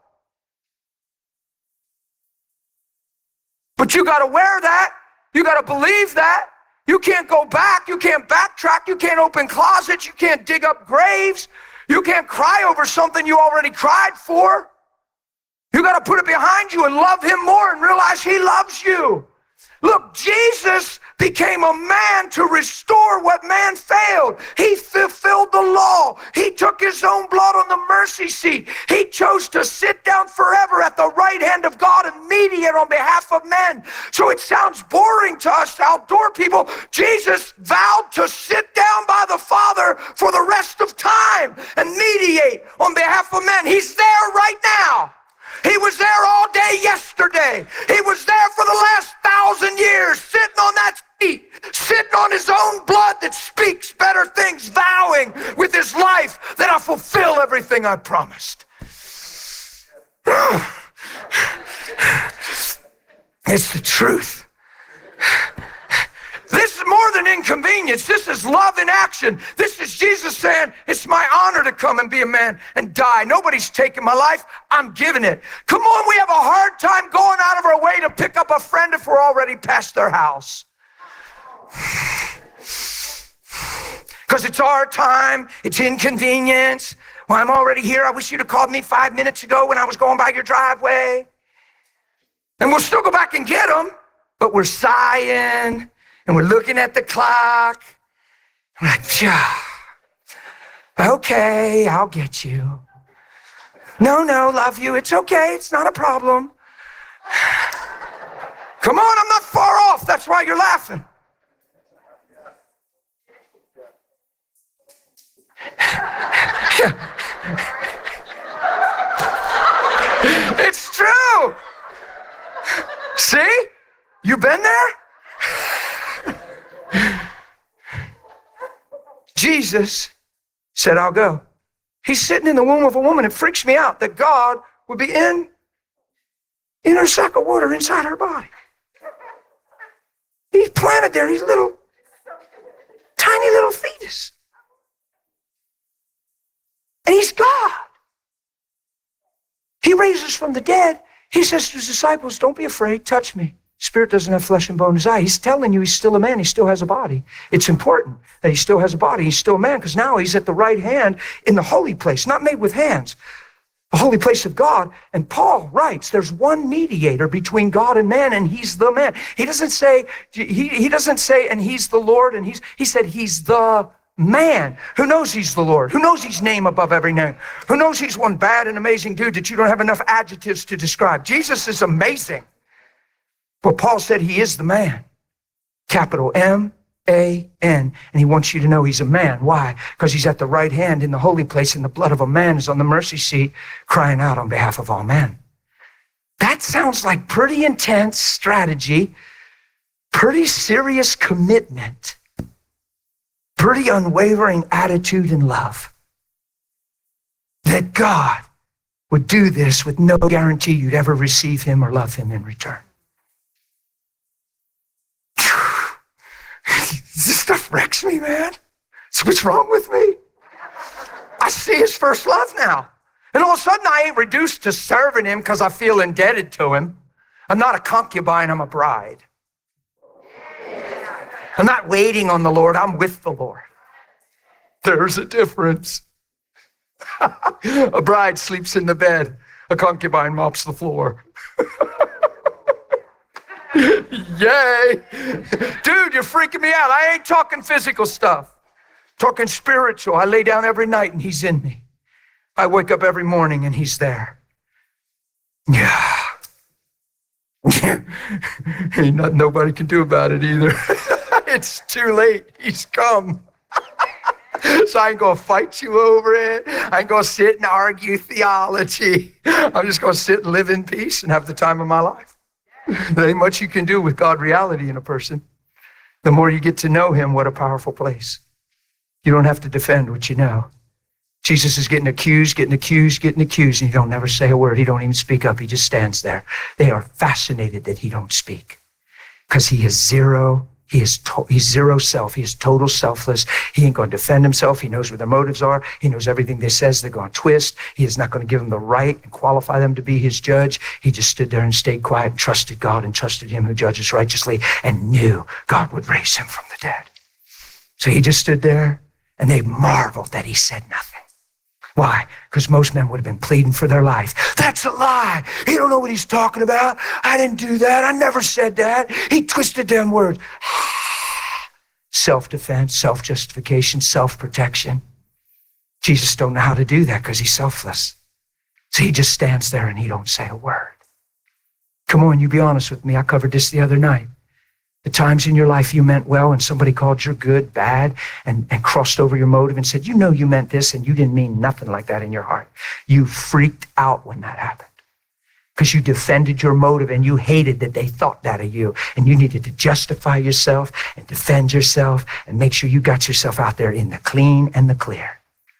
But you got to wear that. You got to believe that. You can't go back. You can't backtrack. You can't open closets. You can't dig up graves. You can't cry over something you already cried for. You got to put it behind you and love him more and realize he loves you. Look, Jesus became a man to restore what man failed. He fulfilled the law. He took his own blood on the mercy seat. He chose to sit down forever at the right hand of God and mediate on behalf of men. So it sounds boring to us outdoor people. Jesus vowed to sit down by the Father for the rest of time and mediate on behalf of men. He's there right now. He was there all day yesterday. He was there for the last 1,000 years, sitting on that seat, sitting on his own blood that speaks better things, vowing with his life that I'll fulfill everything I promised. It's the truth. This is more than inconvenience. This is love in action. This is Jesus saying, it's my honor to come and be a man and die. Nobody's taking my life. I'm giving it. Come on, we have a hard time going out of our way to pick up a friend if we're already past their house. Because it's our time. It's inconvenience. Well, I'm already here. I wish you'd have called me 5 minutes ago when I was going by your driveway. And we'll still go back and get them, but we're sighing. And we're looking at the clock. I'm like, yeah. Okay, I'll get you. No, love you. It's okay. It's not a problem. Come on, I'm not far off. That's why you're laughing. It's true. See? You been there? Jesus said, I'll go. He's sitting in the womb of a woman. It freaks me out that God would be in her sack of water inside her body. He's planted there, he's little, tiny little fetus. And he's God. He raises from the dead. He says to his disciples, don't be afraid, touch me. Spirit doesn't have flesh and bone in his eye. He's telling you he's still a man. He still has a body. It's important that he still has a body. He's still a man because now he's at the right hand in the holy place, not made with hands, the holy place of God. And Paul writes, there's one mediator between God and man, and he's the man. He doesn't say, and he's the Lord, and he said he's the man. Who knows he's the Lord? Who knows he's name above every name? Who knows he's one bad and amazing dude that you don't have enough adjectives to describe? Jesus is amazing. But Paul said he is the man. Capital M-A-N. And he wants you to know he's a man. Why? Because he's at the right hand in the holy place, and the blood of a man is on the mercy seat crying out on behalf of all men. That sounds like pretty intense strategy, pretty serious commitment, pretty unwavering attitude and love. That God would do this with no guarantee you'd ever receive him or love him in return. This stuff wrecks me, man. So what's wrong with me? I see his first love now. And all of a sudden I ain't reduced to serving him because I feel indebted to him. I'm not a concubine, I'm a bride. I'm not waiting on the Lord, I'm with the Lord. There's a difference. A bride sleeps in the bed, a concubine mops the floor. Yay. Dude, you're freaking me out. I ain't talking physical stuff. Talking spiritual. I lay down every night and he's in me. I wake up every morning and he's there. Yeah. Ain't nothing nobody can do about it either. It's too late. He's come. So I ain't gonna fight you over it. I ain't gonna sit and argue theology. I'm just gonna sit and live in peace and have the time of my life. There ain't much you can do with God reality in a person. The more you get to know him, what a powerful place. You don't have to defend what you know. Jesus is getting accused, and he don't never say a word. He don't even speak up. He just stands there. They are fascinated that he don't speak because he is zero. He's zero self. He is total selfless. He ain't going to defend himself. He knows what their motives are. He knows everything they says they're going to twist. He is not going to give them the right and qualify them to be his judge. He just stood there and stayed quiet and trusted God and trusted him who judges righteously and knew God would raise him from the dead. So he just stood there and they marveled that he said nothing. Why? Because most men would have been pleading for their life. That's a lie. He don't know what he's talking about. I didn't do that. I never said that. He twisted them words. Self-defense, self-justification, self-protection. Jesus don't know how to do that because he's selfless. So he just stands there and he don't say a word. Come on, you be honest with me. I covered this the other night. The times in your life you meant well and somebody called you good, bad, and crossed over your motive and said, you know you meant this and you didn't mean nothing like that in your heart. You freaked out when that happened because you defended your motive and you hated that they thought that of you. And you needed to justify yourself and defend yourself and make sure you got yourself out there in the clean and the clear.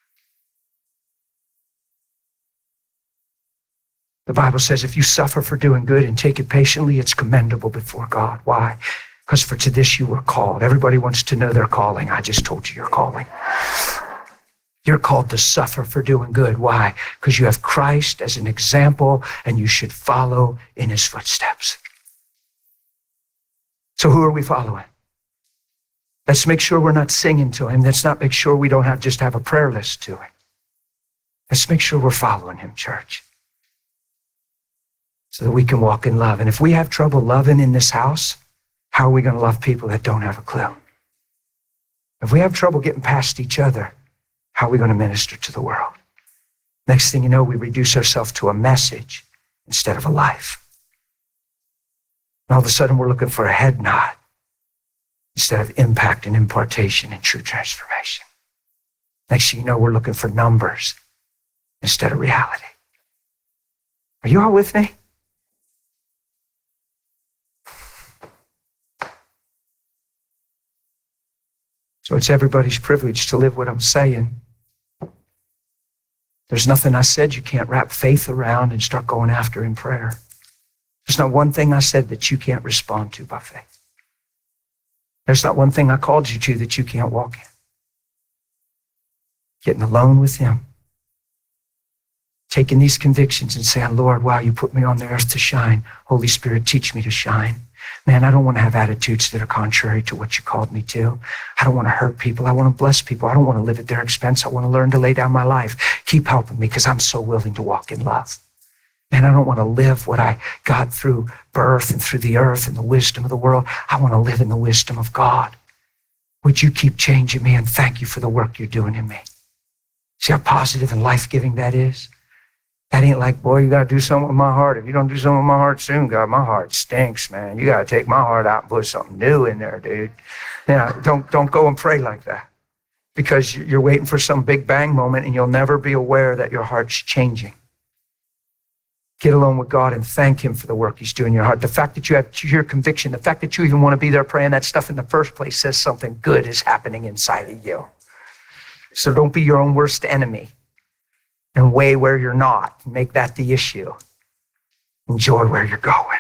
The Bible says if you suffer for doing good and take it patiently, it's commendable before God. Why? Because for to this you were called. Everybody wants to know their calling. I just told you your calling. You're called to suffer for doing good. Why? Because you have Christ as an example and you should follow in his footsteps. So who are we following? Let's make sure we're not singing to him. Let's not make sure we don't just have a prayer list to him. Let's make sure we're following him, church, so that we can walk in love. And if we have trouble loving in this house, how are we going to love people that don't have a clue? If we have trouble getting past each other, how are we going to minister to the world? Next thing you know, we reduce ourselves to a message instead of a life. And all of a sudden, we're looking for a head nod instead of impact and impartation and true transformation. Next thing you know, we're looking for numbers instead of reality. Are you all with me? So it's everybody's privilege to live what I'm saying. There's nothing I said you can't wrap faith around and start going after in prayer. There's not one thing I said that you can't respond to by faith. There's not one thing I called you to that you can't walk in. Getting alone with him. Taking these convictions and saying, Lord, wow, you put me on the earth to shine. Holy Spirit, teach me to shine. Man, I don't want to have attitudes that are contrary to what you called me to. I don't want to hurt people. I want to bless people. I don't want to live at their expense. I want to learn to lay down my life. Keep helping me because I'm so willing to walk in love. Man, I don't want to live what I got through birth and through the earth and the wisdom of the world. I want to live in the wisdom of God. Would you keep changing me, and thank you for the work you're doing in me. See how positive and life-giving that is? That ain't like, boy, you got to do something with my heart. If you don't do something with my heart soon, God, my heart stinks, man. You got to take my heart out and put something new in there, dude. Don't go and pray like that, because you're waiting for some big bang moment and you'll never be aware that your heart's changing. Get alone with God and thank him for the work he's doing in your heart. The fact that you have your conviction, the fact that you even want to be there praying that stuff in the first place says something good is happening inside of you. So don't be your own worst enemy and weigh where you're not. Make that the issue. Enjoy where you're going.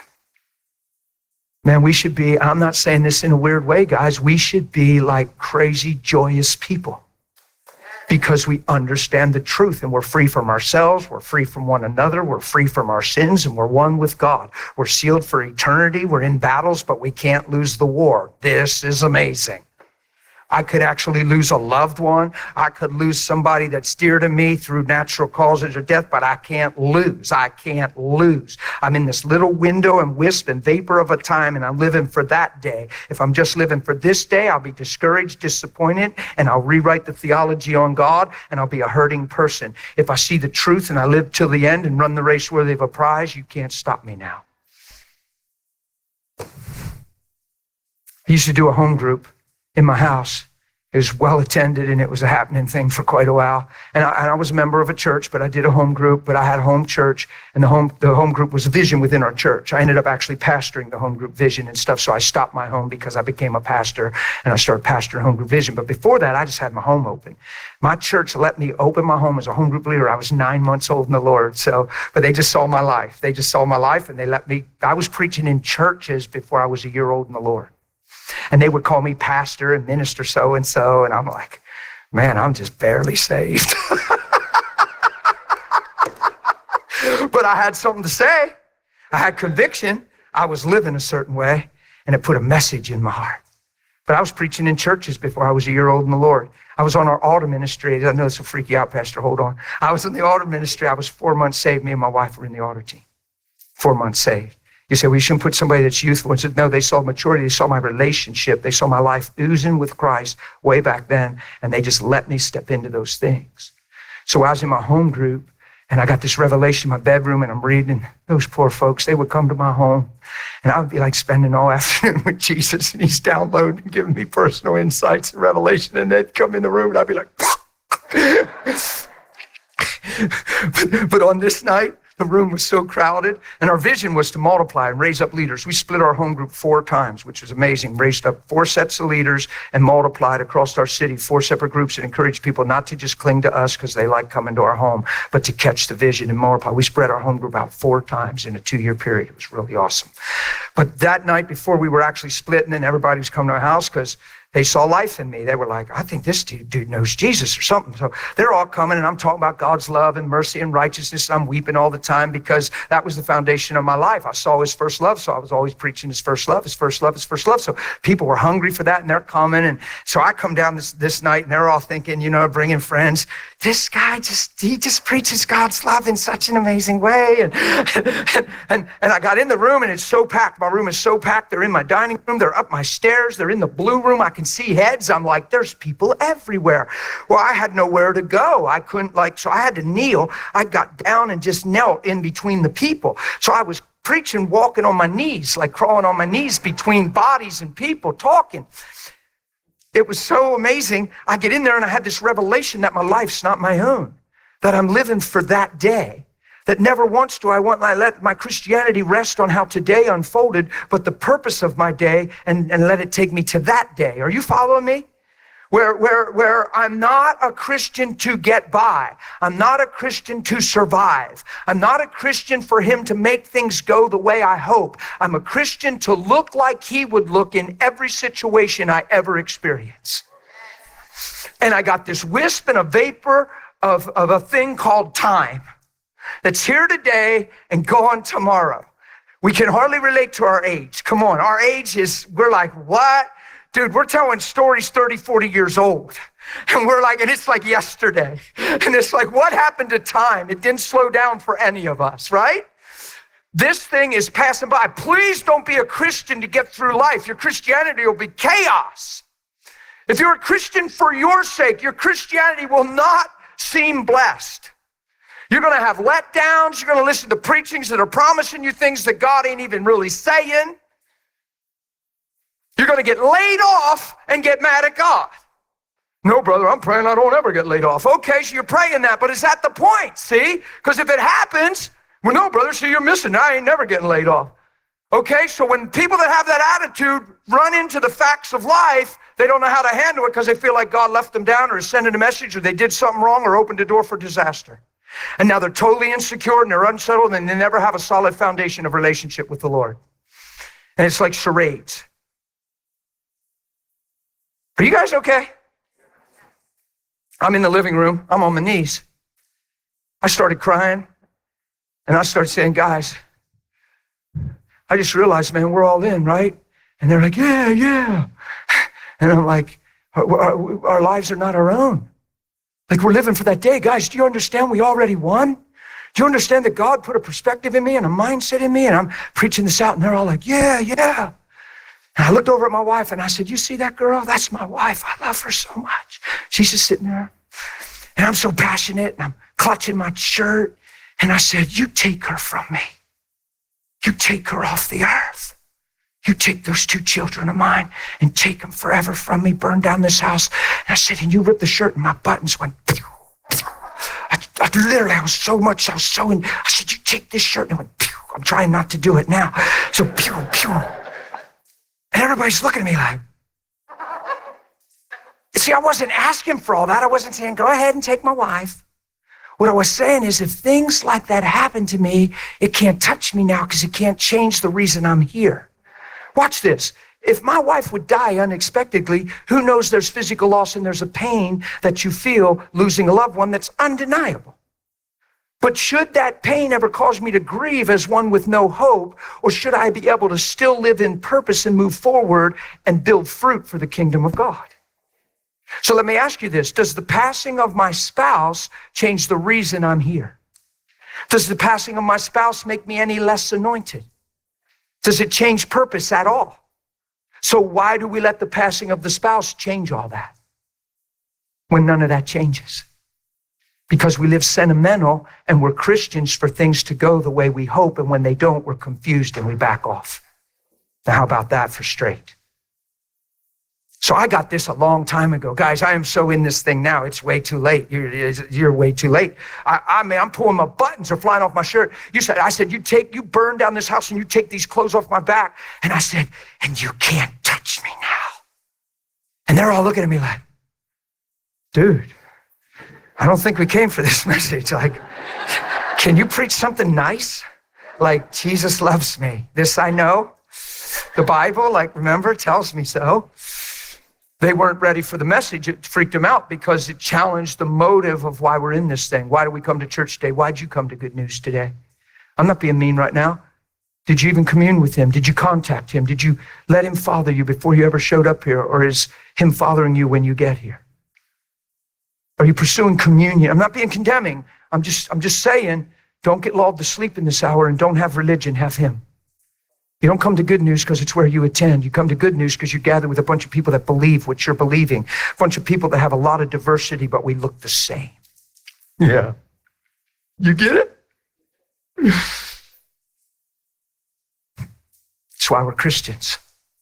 Man, we should be, I'm not saying this in a weird way, guys, we should be like crazy, joyous people because we understand the truth and we're free from ourselves, we're free from one another, we're free from our sins, and we're one with God. We're sealed for eternity, we're in battles, but we can't lose the war. This is amazing. I could actually lose a loved one. I could lose somebody that's dear to me through natural causes of death, but I can't lose. I can't lose. I'm in this little window and wisp and vapor of a time, and I'm living for that day. If I'm just living for this day, I'll be discouraged, disappointed, and I'll rewrite the theology on God, and I'll be a hurting person. If I see the truth and I live till the end and run the race worthy of a prize, you can't stop me now. I used to do a home group in my house. It was well attended and it was a happening thing for quite a while. And I was a member of a church, but I did a home group, but I had a home church, and the home group was a vision within our church. I ended up actually pastoring the home group vision and stuff. So I stopped my home because I became a pastor and I started pastoring home group vision. But before that, I just had my home open. My church let me open my home as a home group leader. I was 9 months old in the Lord. But they just saw my life. They just saw my life and they let me, I was preaching in churches before I was a year old in the Lord. And they would call me pastor and minister so-and-so. And I'm like, man, I'm just barely saved. But I had something to say. I had conviction. I was living a certain way. And it put a message in my heart. But I was preaching in churches before I was a year old in the Lord. I was on our altar ministry. I know this will freak you out, Pastor. Hold on. I was in the altar ministry. I was 4 months saved. Me and my wife were in the altar team. 4 months saved. You say, well, you shouldn't put somebody that's youthful. And said, no, they saw maturity. They saw my relationship. They saw my life oozing with Christ way back then. And they just let me step into those things. So I was in my home group and I got this revelation in my bedroom and I'm reading. Those poor folks, they would come to my home and I would be like spending all afternoon with Jesus and he's downloading and giving me personal insights and revelation. And they'd come in the room and I'd be like, but on this night, the room was so crowded, and our vision was to multiply and raise up leaders. We split our home group 4 times, which was amazing. Raised up 4 sets of leaders and multiplied across our city, 4 separate groups, and encouraged people not to just cling to us because they like coming to our home, but to catch the vision and multiply. We spread our home group out 4 times in a 2-year period. It was really awesome. But that night before we were actually splitting, and everybody was coming to our house because they saw life in me. They were like, I think this dude knows Jesus or something. So they're all coming and I'm talking about God's love and mercy and righteousness. I'm weeping all the time because that was the foundation of my life. I saw his first love. So I was always preaching his first love, his first love, his first love. So people were hungry for that and they're coming. And so I come down this night and they're all thinking, bringing friends. This guy he just preaches God's love in such an amazing way. And I got in the room and it's so packed. My room is so packed. They're in my dining room. They're up my stairs. They're in the blue room. I can can see heads. I'm like, there's people everywhere. Well, I had nowhere to go. I couldn't so I had to kneel. I got down and just knelt in between the people. So I was preaching, walking on my knees, like crawling on my knees between bodies and people talking. It was so amazing. I get in there and I had this revelation that my life's not my own, that I'm living for that day, that never once do I let my Christianity rest on how today unfolded, but the purpose of my day and let it take me to that day. Are you following me? Where I'm not a Christian to get by. I'm not a Christian to survive. I'm not a Christian for him to make things go the way I hope. I'm a Christian to look like he would look in every situation I ever experience. And I got this wisp and a vapor of a thing called time that's here today and gone tomorrow. We can hardly relate to our age. Come on, our age we're like, what? Dude, we're telling stories 30, 40 years old. And it's like yesterday. And it's like, what happened to time? It didn't slow down for any of us, right? This thing is passing by. Please don't be a Christian to get through life. Your Christianity will be chaos. If you're a Christian for your sake, your Christianity will not seem blessed. You're going to have letdowns. You're going to listen to preachings that are promising you things that God ain't even really saying. You're going to get laid off and get mad at God. No, brother, I'm praying I don't ever get laid off. Okay, so you're praying that, but is that the point? See? Because if it happens, well, no, brother, so you're missing. I ain't never getting laid off. Okay, so when people that have that attitude run into the facts of life, they don't know how to handle it because they feel like God left them down or is sending a message or they did something wrong or opened a door for disaster. And now they're totally insecure and they're unsettled and they never have a solid foundation of relationship with the Lord. And it's like charades. Are you guys okay? I'm in the living room. I'm on my knees. I started crying and I started saying, guys, I just realized, man, we're all in, right? And they're like, yeah. And I'm like, our lives are not our own. Like we're living for that day. Guys, do you understand we already won? Do you understand that God put a perspective in me and a mindset in me? And I'm preaching this out and they're all like, yeah. And I looked over at my wife and I said, you see that girl? That's my wife. I love her so much. She's just sitting there. And I'm so passionate and I'm clutching my shirt. And I said, you take her from me. You take her off the earth. You take those 2 children of mine and take them forever from me, burn down this house. And I said, and you rip the shirt and my buttons went, pew, pew. I was so in. I said, you take this shirt and it went, pew. I'm trying not to do it now. So pew, pew. And everybody's looking at me like, see, I wasn't asking for all that. I wasn't saying, go ahead and take my wife. What I was saying is if things like that happen to me, it can't touch me now because it can't change the reason I'm here. Watch this. If my wife would die unexpectedly, who knows there's physical loss and there's a pain that you feel losing a loved one that's undeniable. But should that pain ever cause me to grieve as one with no hope, or should I be able to still live in purpose and move forward and build fruit for the kingdom of God? So let me ask you this. Does the passing of my spouse change the reason I'm here? Does the passing of my spouse make me any less anointed? Does it change purpose at all? So why do we let the passing of the spouse change all that when none of that changes? Because we live sentimental and we're Christians for things to go the way we hope, and when they don't, we're confused and we back off. Now, how about that for straight? So I got this a long time ago. Guys, I am so in this thing now, it's way too late. You're way too late. I'm pulling my buttons are flying off my shirt. I said, you burn down this house and you take these clothes off my back. And I said, and you can't touch me now. And they're all looking at me like, dude, I don't think we came for this message. Like, can you preach something nice? Like, Jesus loves me. This I know. The Bible, remember, tells me so. They weren't ready for the message. It freaked them out because it challenged the motive of why we're in this thing. Why do we come to church today? Why'd you come to Good News today? I'm not being mean right now. Did you even commune with him? Did you contact him? Did you let him father you before you ever showed up here? Or is him fathering you when you get here? Are you pursuing communion? I'm not being condemning. I'm just saying, don't get lulled to sleep in this hour and don't have religion, have him. You don't come to good news because it's where you attend. You come to good news because you gather with a bunch of people that believe what you're believing. A bunch of people that have a lot of diversity, but we look the same. Yeah. You get it? That's why we're Christians.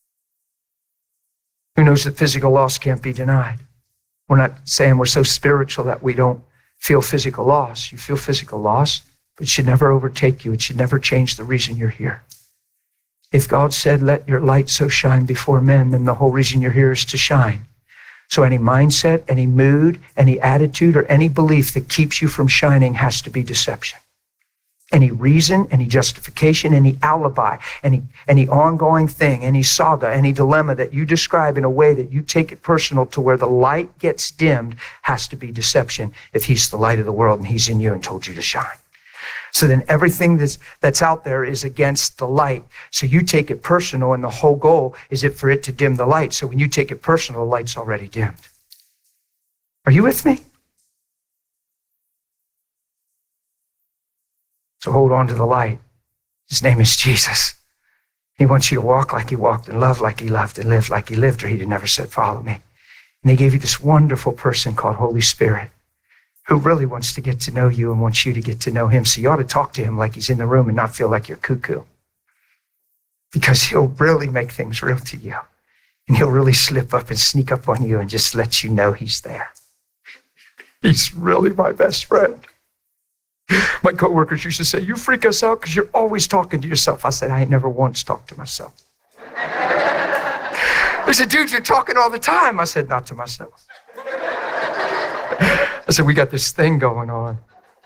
Who knows that physical loss can't be denied? We're not saying we're so spiritual that we don't feel physical loss. You feel physical loss, but it should never overtake you. It should never change the reason you're here. If God said, let your light so shine before men, then the whole reason you're here is to shine. So any mindset, any mood, any attitude, or any belief that keeps you from shining has to be deception. Any reason, any justification, any alibi, any ongoing thing, any saga, any dilemma that you describe in a way that you take it personal to where the light gets dimmed has to be deception if he's the light of the world and he's in you and told you to shine. So then everything that's out there is against the light. So you take it personal, and the whole goal is for it to dim the light. So when you take it personal, the light's already dimmed. Are you with me? So hold on to the light. His name is Jesus. He wants you to walk like he walked and love like he loved and live like he lived, or he'd have never said, follow me. And he gave you this wonderful person called Holy Spirit, who really wants to get to know you and wants you to get to know him. So you ought to talk to him like he's in the room and not feel like you're cuckoo. Because he'll really make things real to you. And he'll really slip up and sneak up on you and just let you know he's there. He's really my best friend. My coworkers used to say, you freak us out because you're always talking to yourself. I said, I ain't never once talked to myself. They said, dude, you're talking all the time. I said, not to myself. I said, we got this thing going on.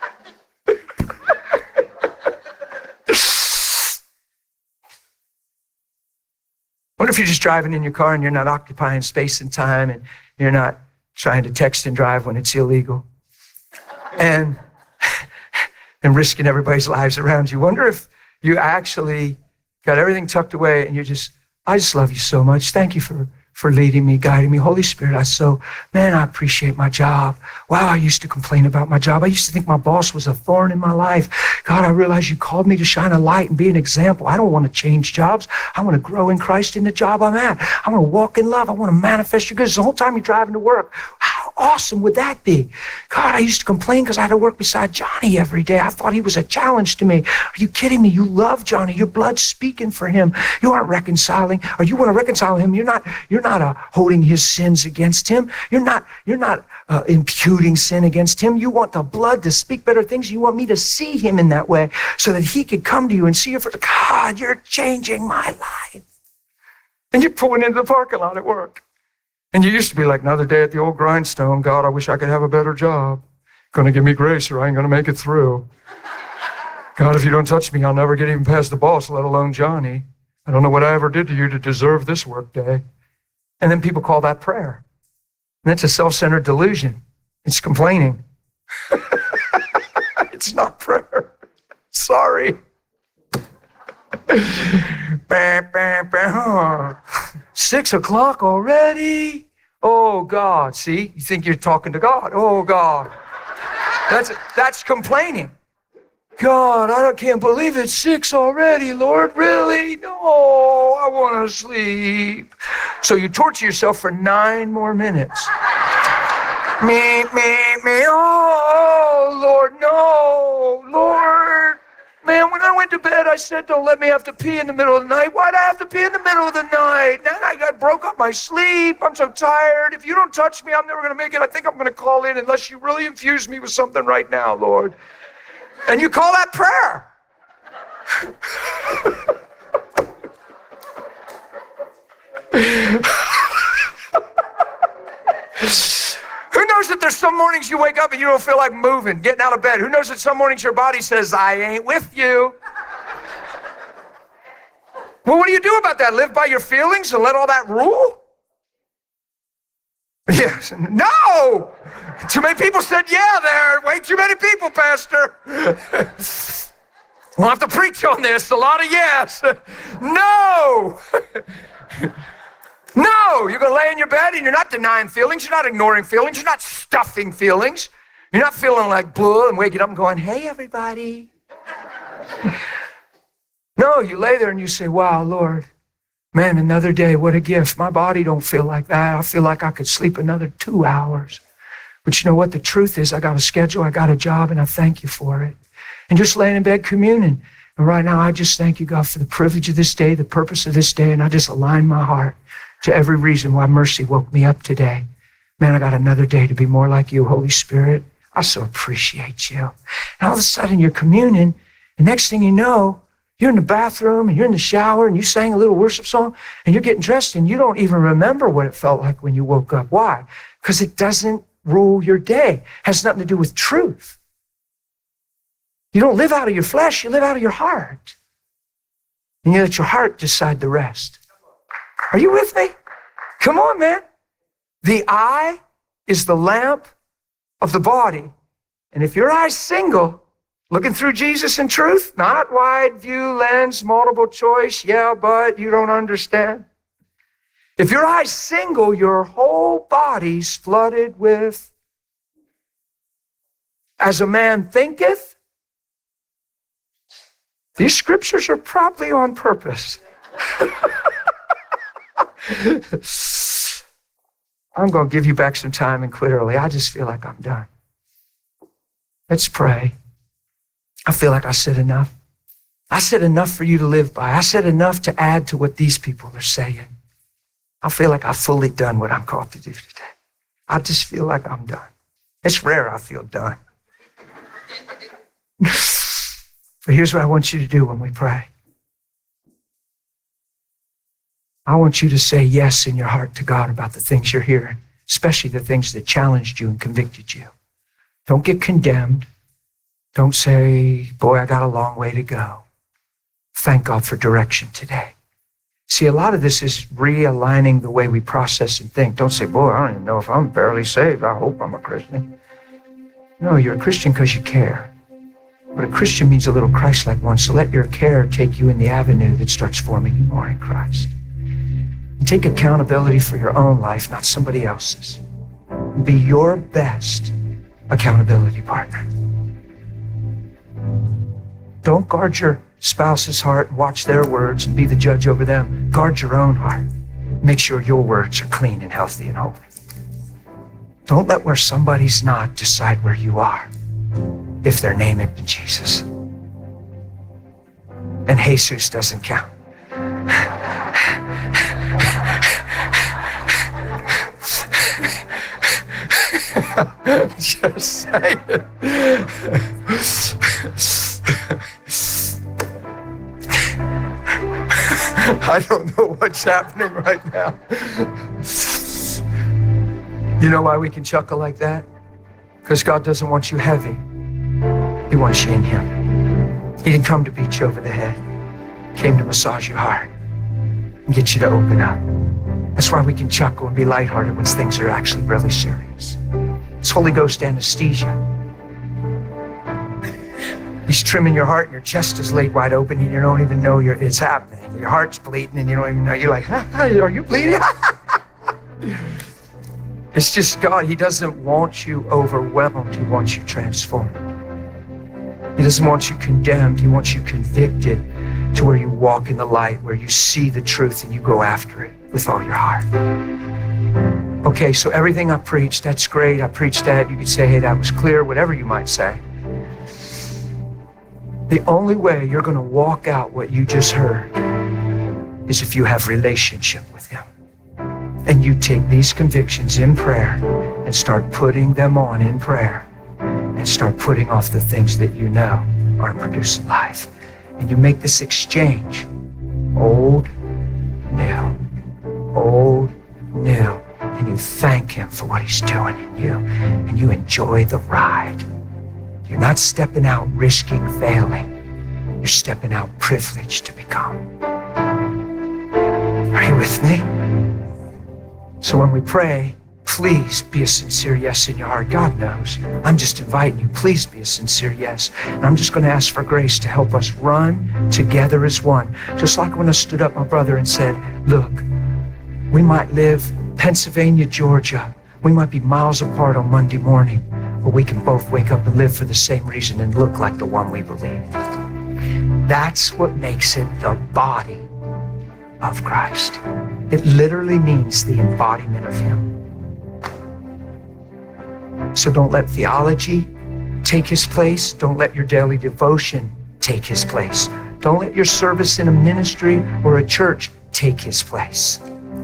What if you're just driving in your car and you're not occupying space and time and you're not trying to text and drive when it's illegal and risking everybody's lives around you? Wonder if you actually got everything tucked away and I just love you so much. Thank you for leading me, guiding me. Holy Spirit, I appreciate my job. Wow, I used to complain about my job. I used to think my boss was a thorn in my life. God, I realize you called me to shine a light and be an example. I don't want to change jobs. I want to grow in Christ in the job I'm at. I want to walk in love. I want to manifest your goodness. The whole time you're driving to work, how awesome would that be? God, I used to complain because I had to work beside Johnny every day. I thought he was a challenge to me. Are you kidding me? You love Johnny. Your blood's speaking for him. You aren't reconciling, or you want to reconcile him. You're not holding his sins against him. You're not imputing sin against him. You want the blood to speak better things. You want me to see him in that way so that he could come to you and see you for, God, you're changing my life. And you're pulling into the parking lot at work. And you used to be like, another day at the old grindstone. God, I wish I could have a better job. Going to give me grace or I ain't going to make it through. God, if you don't touch me, I'll never get even past the boss, let alone Johnny. I don't know what I ever did to you to deserve this work day. And then people call that prayer. And that's a self-centered delusion. It's complaining. It's not prayer. Sorry. 6 o'clock already? Oh, God. See, you think you're talking to God. Oh, God. That's complaining. God, I can't believe it's 6 already, Lord. Really? No, I want to sleep. So you torture yourself for 9 more minutes. Me. Oh, Lord, no. Lord. Man, when I went to bed, I said, don't let me have to pee in the middle of the night. Why'd I have to pee in the middle of the night? Then I broke up my sleep. I'm so tired. If you don't touch me, I'm never going to make it. I think I'm going to call in unless you really infuse me with something right now, Lord. And you call that prayer. Who knows that there's some mornings you wake up and you don't feel like moving, getting out of bed? Who knows that some mornings your body says, I ain't with you? Well, what do you do about that? Live by your feelings and let all that rule? Yes. No! Too many people said, yeah, there. Way too many people, Pastor. We'll have to preach on this. A lot of yes. No! No! You're going to lay in your bed and you're not denying feelings. You're not ignoring feelings. You're not stuffing feelings. You're not feeling like blue and waking up and going, hey, everybody. No, you lay there and you say, wow, Lord, man, another day, what a gift. My body don't feel like that. I feel like I could sleep another 2 hours. But you know what? The truth is I got a schedule, I got a job, and I thank you for it. And just laying in bed communing. And right now, I just thank you, God, for the privilege of this day, the purpose of this day, and I just align my heart to every reason why mercy woke me up today. Man, I got another day to be more like you, Holy Spirit. I so appreciate you. And all of a sudden, you're communing, and next thing you know, you're in the bathroom, and you're in the shower, and you sang a little worship song, and you're getting dressed, and you don't even remember what it felt like when you woke up. Why? Because it doesn't rule your day. It has nothing to do with truth. You don't live out of your flesh, you live out of your heart. And you let your heart decide the rest. Are you with me? Come on, man. The eye is the lamp of the body. And if your eye's single, looking through Jesus and truth, not wide view lens, multiple choice, yeah, but you don't understand. If your eye's single, your whole body's flooded with, as a man thinketh. These scriptures are probably on purpose. I'm going to give you back some time and quit early. I just feel like I'm done. Let's pray. I feel like I said enough. I said enough for you to live by. I said enough to add to what these people are saying. I feel like I've fully done what I'm called to do today. I just feel like I'm done. It's rare I feel done. But here's what I want you to do when we pray. I want you to say yes in your heart to God about the things you're hearing, especially the things that challenged you and convicted you. Don't get condemned. Don't say, boy, I got a long way to go. Thank God for direction today. See, a lot of this is realigning the way we process and think. Don't say, boy, I don't even know if I'm barely saved. I hope I'm a Christian. No, you're a Christian because you care. But a Christian means a little Christ-like one, so let your care take you in the avenue that starts forming you more in Christ. And take accountability for your own life, not somebody else's. Be your best accountability partner. Don't guard your spouse's heart and watch their words and be the judge over them. Guard your own heart. Make sure your words are clean and healthy and holy. Don't let where somebody's not decide where you are, if their name had been Jesus. And Jesus doesn't count. Just saying. I don't know what's happening right now. You know why we can chuckle like that? Because God doesn't want you heavy. He wants you in Him. He didn't come to beat you over the head. He came to massage your heart and get you to open up. That's why we can chuckle and be lighthearted when things are actually really serious. It's Holy Ghost anesthesia. He's trimming your heart and your chest is laid wide open and you don't even know it's happening. Your heart's bleeding and you don't even know. You're like, are you bleeding? It's just God. He doesn't want you overwhelmed. He wants you transformed. He doesn't want you condemned. He wants you convicted to where you walk in the light, where you see the truth and you go after it with all your heart. Okay, so everything I preached, that's great. I preached that. You could say, hey, that was clear, whatever you might say. The only way you're going to walk out what you just heard is if you have relationship with Him. And you take these convictions in prayer and start putting them on in prayer and start putting off the things that you know aren't producing life. And you make this exchange, old, new, old, new. And you thank Him for what He's doing in you. And you enjoy the ride. You're not stepping out risking failing. You're stepping out privileged to become. Are you with me? So when we pray, please be a sincere yes in your heart. God knows. I'm just inviting you. Please be a sincere yes. And I'm just going to ask for grace to help us run together as one. Just like when I stood up my brother and said, look, we might live Pennsylvania, Georgia. We might be miles apart on Monday morning, but we can both wake up and live for the same reason and look like the one we believe. That's what makes it the body of Christ. It literally means the embodiment of Him. So don't let theology take His place. Don't let your daily devotion take His place. Don't let your service in a ministry or a church take His place.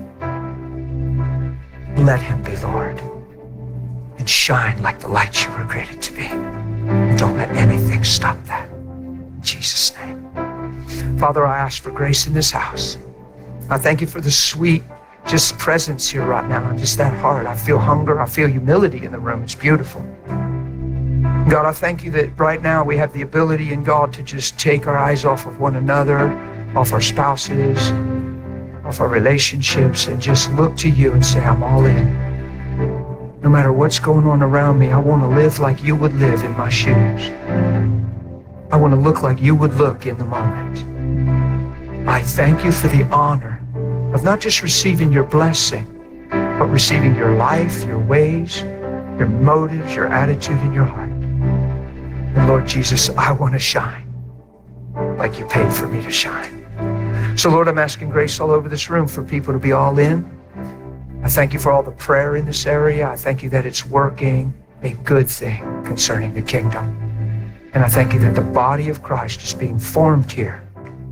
Let Him be Lord and shine like the light you were created to be. And don't let anything stop that. In Jesus' name. Father, I ask for grace in this house. I thank you for the sweet just presence here right now, and just that heart. I feel hunger. I feel humility in the room. It's beautiful. God, I thank you that right now we have the ability in God to just take our eyes off of one another, off our spouses, off our relationships, and just look to you and say, I'm all in. No matter what's going on around me, I want to live like you would live in my shoes. I want to look like you would look in the moment. I thank you for the honor of not just receiving your blessing, but receiving your life, your ways, your motives, your attitude, and your heart. And Lord Jesus, I want to shine like you paid for me to shine. So Lord, I'm asking grace all over this room for people to be all in. I thank you for all the prayer in this area. I thank you that it's working a good thing concerning the kingdom. And I thank you that the body of Christ is being formed here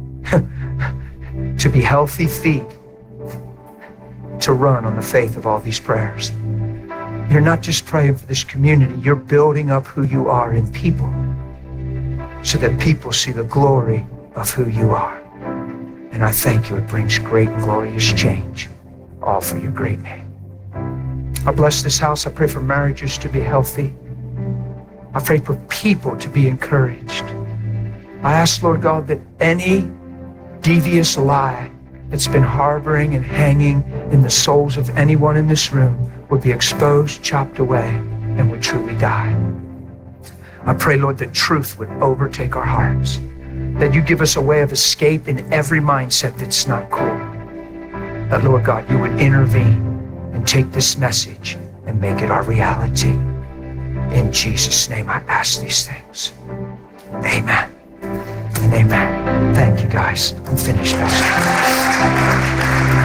to be healthy feet, to run on the faith of all these prayers. You're not just praying for this community, you're building up who you are in people so that people see the glory of who you are. And I thank you, it brings great and glorious change, all for your great name. I bless this house. I pray for marriages to be healthy. I pray for people to be encouraged. I ask, Lord God, that any devious lie that's been harboring and hanging in the souls of anyone in this room would be exposed, chopped away, and would truly die. I pray, Lord, that truth would overtake our hearts, that you give us a way of escape in every mindset that's not cool. That, Lord God, you would intervene and take this message and make it our reality. In Jesus' name, I ask these things. Amen and amen. Thank you, guys. I'm finished, Pastor.